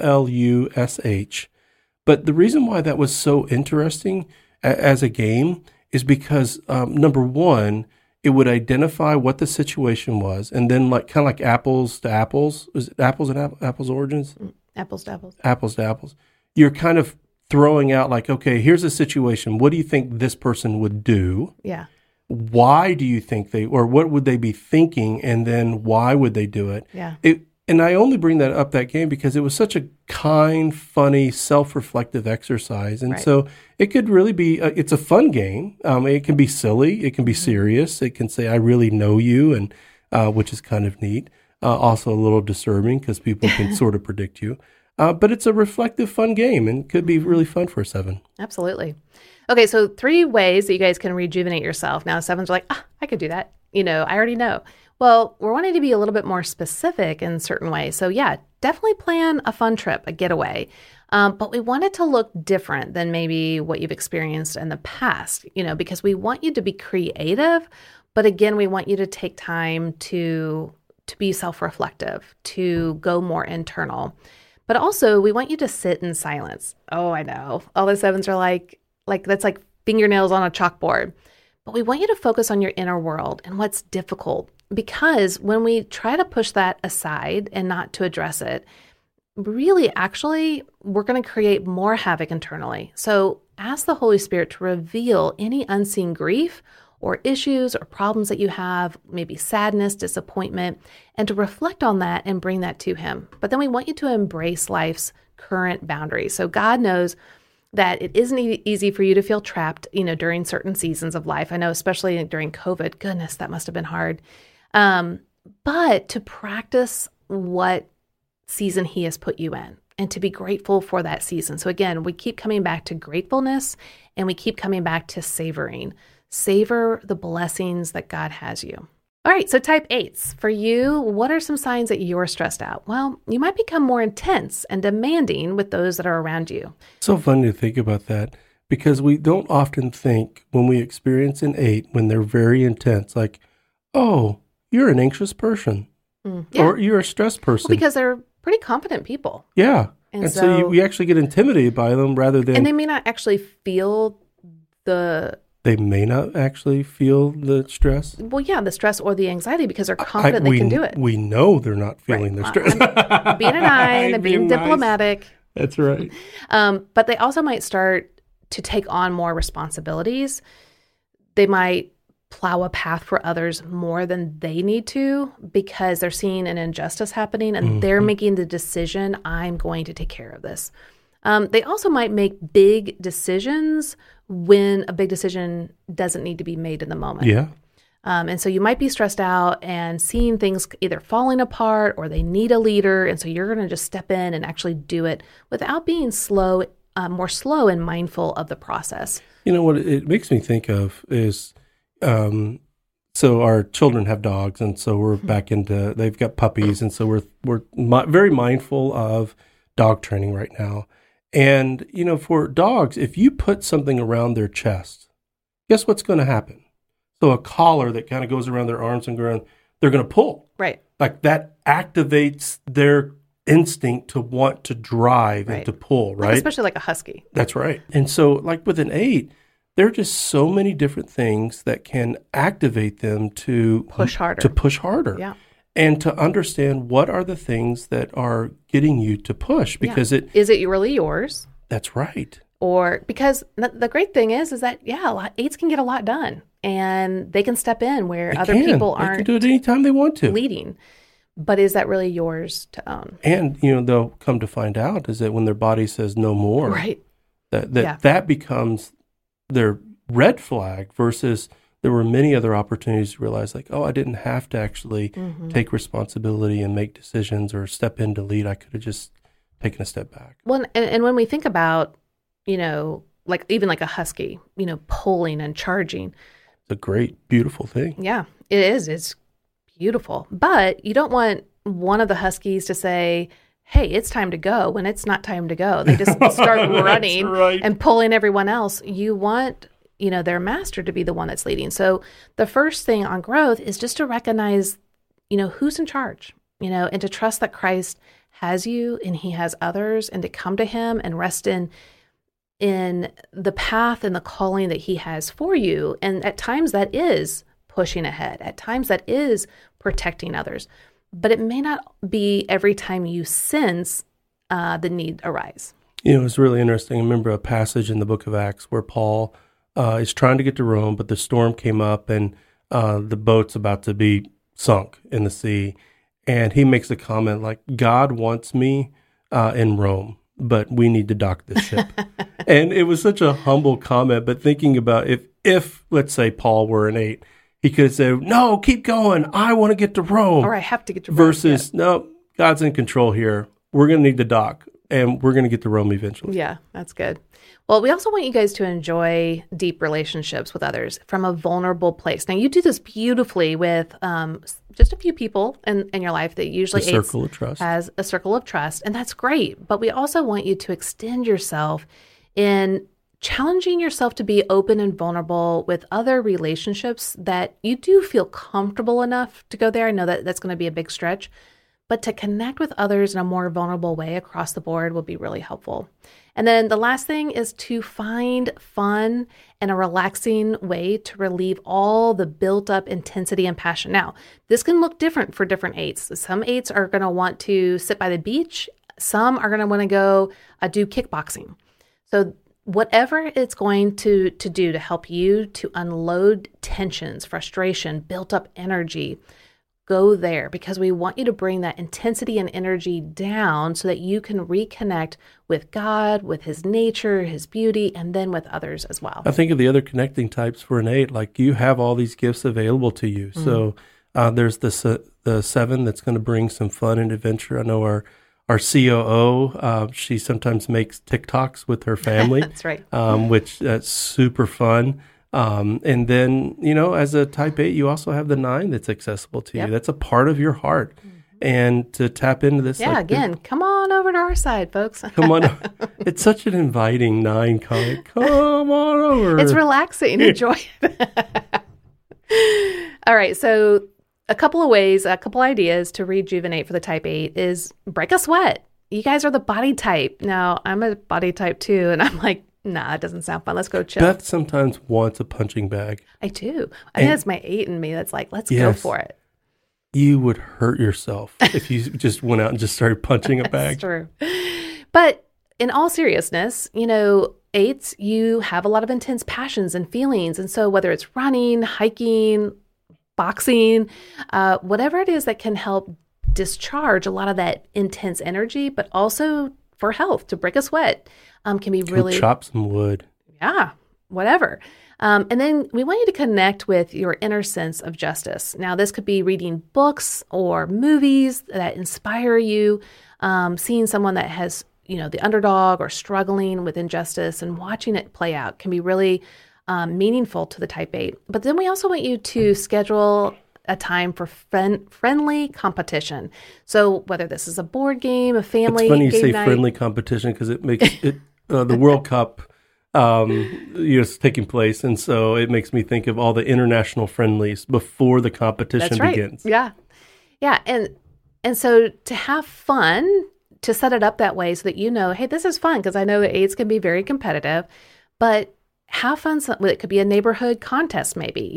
F-L-U-S-H. But the reason why that was so interesting as a game is because, number one, it would identify what the situation was, and then kind of like apples to apples. Is it apples and apples origins? Apples to apples. Apples to apples. You're kind of throwing out like, okay, here's a situation. What do you think this person would do? Yeah. Why do you think or what would they be thinking? And then why would they do it? Yeah. And I only bring that game because it was such a kind, funny, self-reflective exercise. And so it could really be, it's a fun game. It can be silly. It can be serious. It can say, I really know you, and which is kind of neat. Also a little disturbing because people can sort of predict you. But it's a reflective, fun game and could be really fun for a 7. Absolutely. Okay, so 3 ways that you guys can rejuvenate yourself. Now, 7s are like, I could do that. I already know. Well, we're wanting to be a little bit more specific in certain ways. So yeah, definitely plan a fun trip, a getaway. But we want it to look different than maybe what you've experienced in the past, because we want you to be creative. But again, we want you to take time to be self-reflective, to go more internal. But also, we want you to sit in silence. Oh, I know. All the 7s are like that's like fingernails on a chalkboard. But we want you to focus on your inner world and what's difficult. Because when we try to push that aside and not to address it, really, actually, we're going to create more havoc internally. So ask the Holy Spirit to reveal any unseen grief or issues or problems that you have, maybe sadness, disappointment, and to reflect on that and bring that to Him. But then we want you to embrace life's current boundaries. So God knows that it isn't easy for you to feel trapped, during certain seasons of life. I know, especially during COVID, goodness, that must have been hard. But to practice what season He has put you in and to be grateful for that season. So again, we keep coming back to gratefulness and we keep coming back to savoring. Savor the blessings that God has you. All right, so type 8s. For you, what are some signs that you're stressed out? Well, you might become more intense and demanding with those that are around you. So fun to think about that because we don't often think when we experience an 8, when they're very intense, like, oh, you're an anxious person or you're a stressed person. Well, because they're pretty confident people. Yeah. And so we actually get intimidated by them rather than... And they may not actually feel the... They may not actually feel the stress. Well, yeah, the stress or the anxiety because they're confident they can do it. We know they're not feeling their stress. I'm being and being diplomatic. Nice. That's right. But they also might start to take on more responsibilities. They might plow a path for others more than they need to because they're seeing an injustice happening and they're making the decision, I'm going to take care of this. They also might make big decisions when a big decision doesn't need to be made in the moment. Yeah. And so you might be stressed out and seeing things either falling apart or they need a leader. And so you're going to just step in and actually do it without being more slow and mindful of the process. You know what it makes me think of is, so our children have dogs and so we're back into, they've got puppies. And so we're very mindful of dog training right now. And, for dogs, if you put something around their chest, guess what's going to happen? So a collar that kind of goes around their arms and ground, they're going to pull. Right. Like that activates their instinct to want to drive and Right. to pull, right? Especially like a husky. That's right. And so like with an 8, there are just so many different things that can activate them to Push harder. To push harder. Yeah. And to understand what are the things that are getting you to push, because Is it really yours? that's right. Or because the great thing is that, eights can get a lot done and they can step in where They other can. people They can aren't do it anytime they want to. leading. But is that really yours to own? And, they'll come to find out is that when their body says no more, Right. that becomes their red flag versus there were many other opportunities to realize like, oh, I didn't have to actually take responsibility and make decisions or step in to lead. I could have just taken a step back. Well, and when we think about, like even like a husky, pulling and charging. It's a great, beautiful thing. Yeah, it is. It's beautiful. But you don't want one of the huskies to say, hey, it's time to go when it's not time to go. They just start running right. and pulling everyone else. You want, their master to be the one that's leading. So the first thing on growth is just to recognize, who's in charge, and to trust that Christ has you and he has others, and to come to him and rest in the path and the calling that he has for you. And at times that is pushing ahead. At times that is protecting others. But it may not be every time you sense the need arise. It's really interesting. I remember a passage in the book of Acts where Paul is trying to get to Rome, but the storm came up and the boat's about to be sunk in the sea. And he makes a comment like, God wants me in Rome, but we need to dock this ship. And it was such a humble comment, but thinking about if let's say Paul were an 8, he could have said, no, keep going. I want to get to Rome. Or I have to get to Rome. Versus, no, God's in control here. We're going to need to dock, and we're going to get to Rome eventually. Yeah, that's good. Well, we also want you guys to enjoy deep relationships with others from a vulnerable place. Now, you do this beautifully with just a few people in your life that usually A circle of trust. has a circle of trust, and that's great. But we also want you to extend yourself in challenging yourself to be open and vulnerable with other relationships that you do feel comfortable enough to go there. I know that that's going to be a big stretch, but to connect with others in a more vulnerable way across the board will be really helpful. And then the last thing is to find fun and a relaxing way to relieve all the built up intensity and passion. Now, this can look different for different 8s. Some 8s are going to want to sit by the beach. Some are going to want to go do kickboxing. So whatever it's going to do to help you to unload tensions, frustration, built up energy, go there, because we want you to bring that intensity and energy down so that you can reconnect with God, with his nature, his beauty, and then with others as well. I think of the other connecting types for an 8, like you have all these gifts available to you. So there's the 7 that's going to bring some fun and adventure. I know our COO, she sometimes makes TikToks with her family. That's right. Which that's super fun. And then, as a type 8, you also have the 9 that's accessible to you. That's a part of your heart. And to tap into this. Yeah, again, come on over to our side, folks. Come on. It's such an inviting 9 comment. Come on over. It's relaxing. Enjoy it. All right. So a couple ideas to rejuvenate for the type 8 is break a sweat. You guys are the body type. Now, I'm a body type too, and I'm like, nah, it doesn't sound fun. Let's go chill. Beth sometimes wants a punching bag. I do. I think that's my 8 in me that's like, let's go Yes. for it. You would hurt yourself if you just went out and just started punching a bag. That's true. But in all seriousness, 8s, you have a lot of intense passions and feelings. And so whether it's running, hiking, boxing, whatever it is that can help discharge a lot of that intense energy, but also for health, to break a sweat, can be really... Chop some wood. Yeah, whatever. And then we want you to connect with your inner sense of justice. Now, this could be reading books or movies that inspire you, seeing someone that has, the underdog or struggling with injustice and watching it play out can be really meaningful to the type 8. But then we also want you to schedule a time for friendly competition. So whether this is a board game, a family It's funny you game say night. friendly competition because it makes it the World Cup It's taking place. And so it makes me think of all the international friendlies before the competition That's right. begins. Yeah. Yeah. And so to have fun, to set it up that way so that hey, this is fun, because I know that AIDS can be very competitive, but have fun. It could be a neighborhood contest, maybe,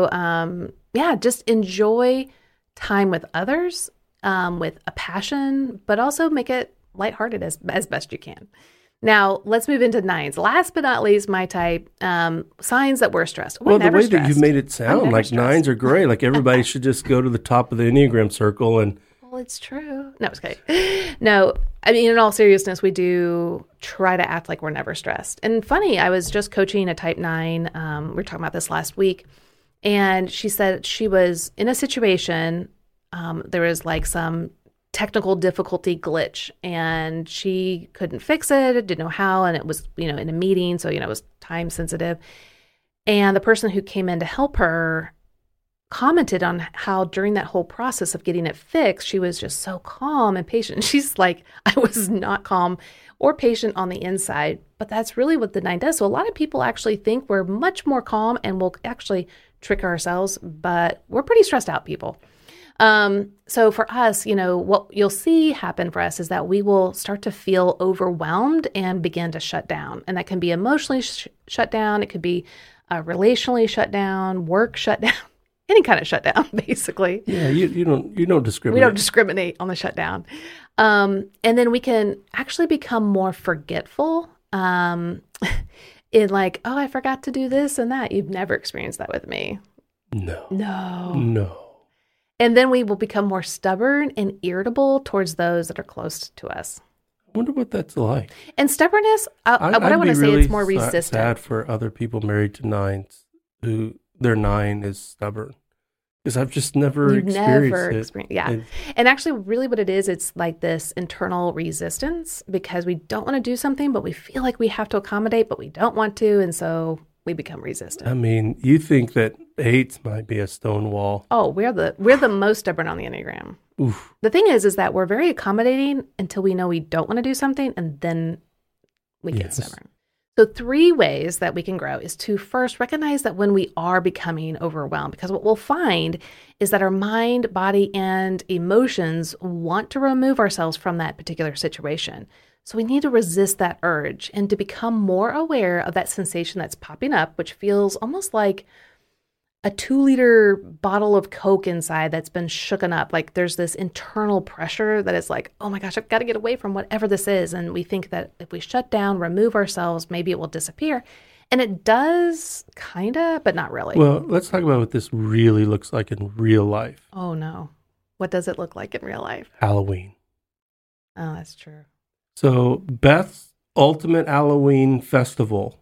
just enjoy time with others, with a passion, but also make it lighthearted as best you can. Now, let's move into 9s. Last but not least, my type, signs that we're stressed. Well, the way that you made it sound like stressed. 9s are great. Like everybody should just go to the top of the Enneagram circle and... Well, it's true. No, it's okay. No, I mean, in all seriousness, we do try to act like we're never stressed. And funny, I was just coaching a type 9. We were talking about this last week. And she said she was in a situation, there was like some technical difficulty glitch, and she couldn't fix it, didn't know how, and it was, in a meeting, so, it was time sensitive. And the person who came in to help her commented on how during that whole process of getting it fixed, she was just so calm and patient. She's like, I was not calm or patient on the inside, but that's really what the 9 does. So a lot of people actually think we're much more calm and we'll actually trick ourselves, but we're pretty stressed out people. So for us, what you'll see happen for us is that we will start to feel overwhelmed and begin to shut down. And that can be emotionally shut down. It could be relationally shut down, work shut down, any kind of shutdown, basically. Yeah, you don't discriminate. We don't discriminate on the shutdown. And then we can actually become more forgetful in like, oh, I forgot to do this and that. You've never experienced that with me. No. And then we will become more stubborn and irritable towards those that are close to us. I wonder what that's like. And stubbornness, what I want to say, it's more resistant. Sad for other people married to 9s who their 9 is stubborn. Because I've just never experienced it. Yeah. And actually, really what it is, it's like this internal resistance because we don't want to do something, but we feel like we have to accommodate, but we don't want to. And so we become resistant. I mean, you think that 8s might be a stone wall. Oh, we're the most stubborn on the Enneagram. Oof. The thing is that we're very accommodating until we know we don't want to do something, and then we get stubborn. So 3 ways that we can grow is to first recognize that when we are becoming overwhelmed, because what we'll find is that our mind, body, and emotions want to remove ourselves from that particular situation. So we need to resist that urge and to become more aware of that sensation that's popping up, which feels almost like a 2-liter bottle of Coke inside that's been shooken up. Like there's this internal pressure that is like, oh my gosh, I've got to get away from whatever this is. And we think that if we shut down, remove ourselves, maybe it will disappear. And it does kind of, but not really. Well, let's talk about what this really looks like in real life. Oh no. What does it look like in real life? Halloween. Oh, that's true. So Beth's ultimate Halloween festival,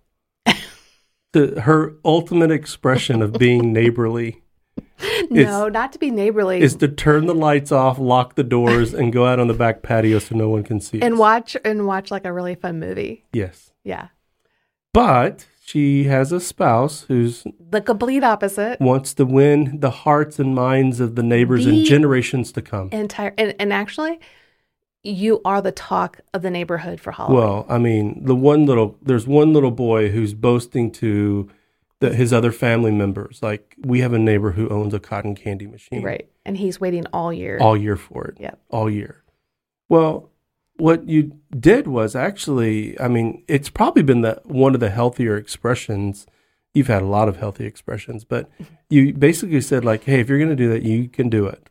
her ultimate expression of being neighborly. No, not to be neighborly. Is to turn the lights off, lock the doors, and go out on the back patio so no one can see and us. watch like a really fun movie. Yes. Yeah. But she has a spouse who's the complete opposite. Wants to win the hearts and minds of the neighbors and generations to come. And actually, you are the talk of the neighborhood for Halloween. Well, I mean, there's one little boy who's boasting to his other family members, like, we have a neighbor who owns a cotton candy machine. Right. And he's waiting all year. All year for it. Yeah. All year. Well, what you did was actually, I mean, it's probably been one of the healthier expressions. You've had a lot of healthy expressions, but you basically said, like, hey, if you're going to do that, you can do it.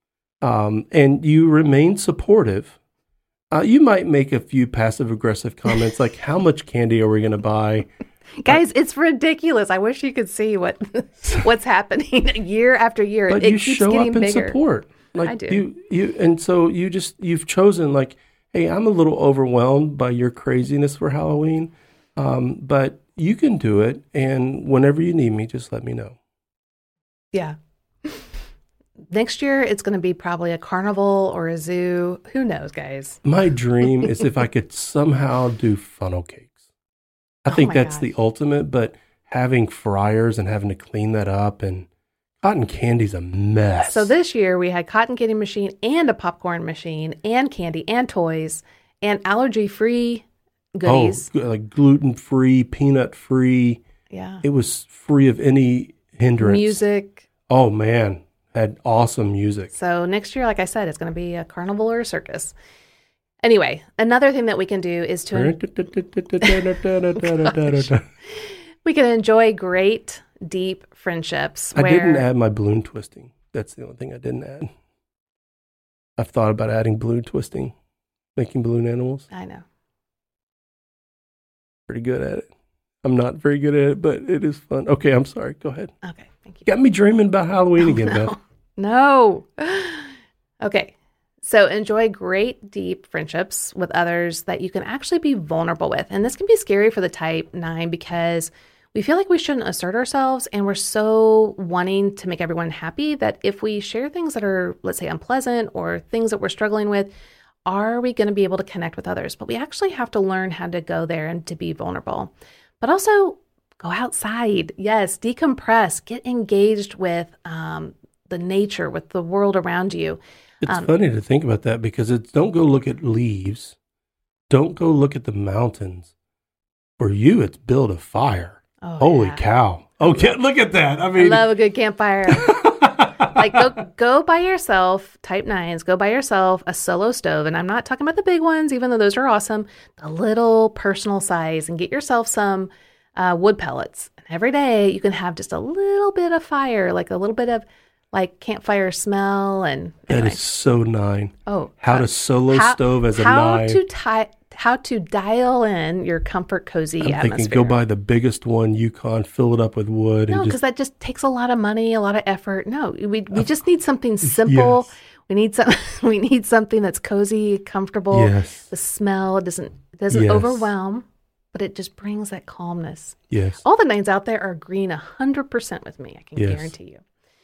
And you remain supportive. You might make a few passive-aggressive comments like, how much candy are we going to buy? Guys, it's ridiculous. I wish you could see what's happening year after year. But you show up and support. Like, I do. And so you've chosen, like, hey, I'm a little overwhelmed by your craziness for Halloween, but you can do it. And whenever you need me, just let me know. Yeah. Next year, it's going to be probably a carnival or a zoo. Who knows, guys? My dream is if I could somehow do funnel cakes. I think that's the ultimate, but having fryers and having to clean that up, and cotton candy's a mess. So this year, we had cotton candy machine and a popcorn machine and candy and toys and allergy-free goodies. Oh, like gluten-free, peanut-free. Yeah. It was free of any hindrance. Music. Oh, man. Had awesome music. So next year, like I said, it's going to be a carnival or a circus. Anyway, another thing that we can do is we can enjoy great, deep friendships. I didn't add my balloon twisting. That's the only thing I didn't add. I've thought about adding balloon twisting, making balloon animals. I know. Pretty good at it. I'm not very good at it, but it is fun. Okay, I'm sorry. Go ahead. Okay, thank you. Got me dreaming about Halloween again, Beth. No. Okay. So enjoy great, deep friendships with others that you can actually be vulnerable with. And this can be scary for the type 9 because we feel like we shouldn't assert ourselves, and we're so wanting to make everyone happy that if we share things that are, let's say, unpleasant or things that we're struggling with, are we going to be able to connect with others? But we actually have to learn how to go there and to be vulnerable. But also go outside. Yes, decompress. Get engaged with the nature, with the world around you. It's funny to think about that because don't go look at leaves. Don't go look at the mountains. For you, it's build a fire. Oh, Holy yeah. cow. Okay, look at that. I mean, I love a good campfire. Like go buy yourself, type 9s, go buy yourself a solo stove. And I'm not talking about the big ones, even though those are awesome, the little personal size, and get yourself some wood pellets. And every day you can have just a little bit of fire, like a little bit of like campfire smell. And anyway. That is so 9. Oh, how to solo stove as a 9. How to dial in your comfort, cozy I'm atmosphere. thinking go buy the biggest one, Yukon, fill it up with wood. No, because that just takes a lot of money, a lot of effort. No, we just need something simple. Yes. We need something that's cozy, comfortable. Yes. The smell doesn't overwhelm, but it just brings that calmness. Yes. All the 9s out there are green 100% with me. I can guarantee you.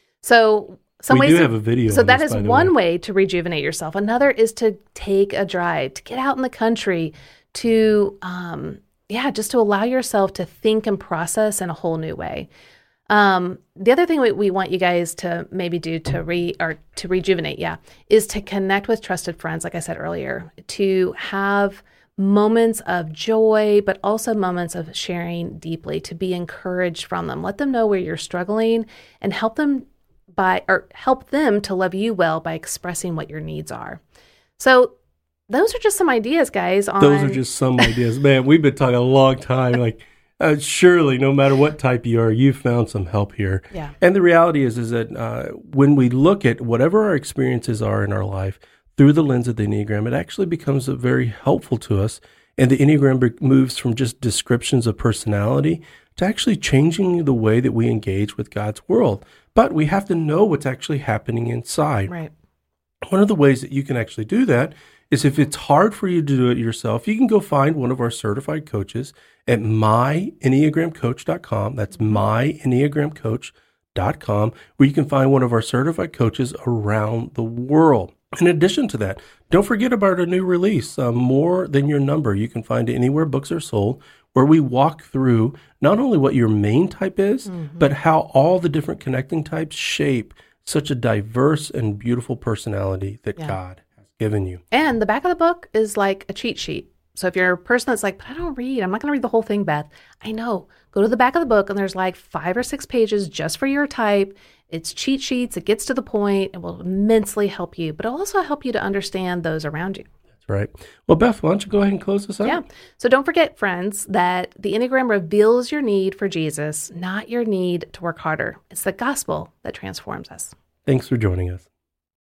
So we do have a video. So that is one way to rejuvenate yourself. Another is to take a drive, to get out in the country, to just to allow yourself to think and process in a whole new way. The other thing we want you guys to maybe do to rejuvenate, is to connect with trusted friends, like I said earlier, to have moments of joy, but also moments of sharing deeply, to be encouraged from them. Let them know where you're struggling and help them to love you well by expressing what your needs are. So those are just some ideas, guys. Those are just some ideas. Man, we've been talking a long time. Like, surely, no matter what type you are, you've found some help here. Yeah. And the reality is that when we look at whatever our experiences are in our life through the lens of the Enneagram, it actually becomes very helpful to us. And the Enneagram moves from just descriptions of personality to actually changing the way that we engage with God's world. But we have to know what's actually happening inside. Right. One of the ways that you can actually do that is if it's hard for you to do it yourself, you can go find one of our certified coaches at myenneagramcoach.com. That's myenneagramcoach.com, where you can find one of our certified coaches around the world. In addition to that, don't forget about our new release, More Than Your Number. You can find it anywhere books are sold, where we walk through not only what your main type is, but how all the different connecting types shape such a diverse and beautiful personality that God has given you. And the back of the book is like a cheat sheet. So if you're a person that's like, but I don't read, I'm not going to read the whole thing, Beth. I know. Go to the back of the book, and there's like 5 or 6 pages just for your type. It's cheat sheets. It gets to the point. It will immensely help you, but it'll also help you to understand those around you. That's right. Well, Beth, why don't you go ahead and close this out? Yeah. So don't forget, friends, that the Enneagram reveals your need for Jesus, not your need to work harder. It's the gospel that transforms us. Thanks for joining us.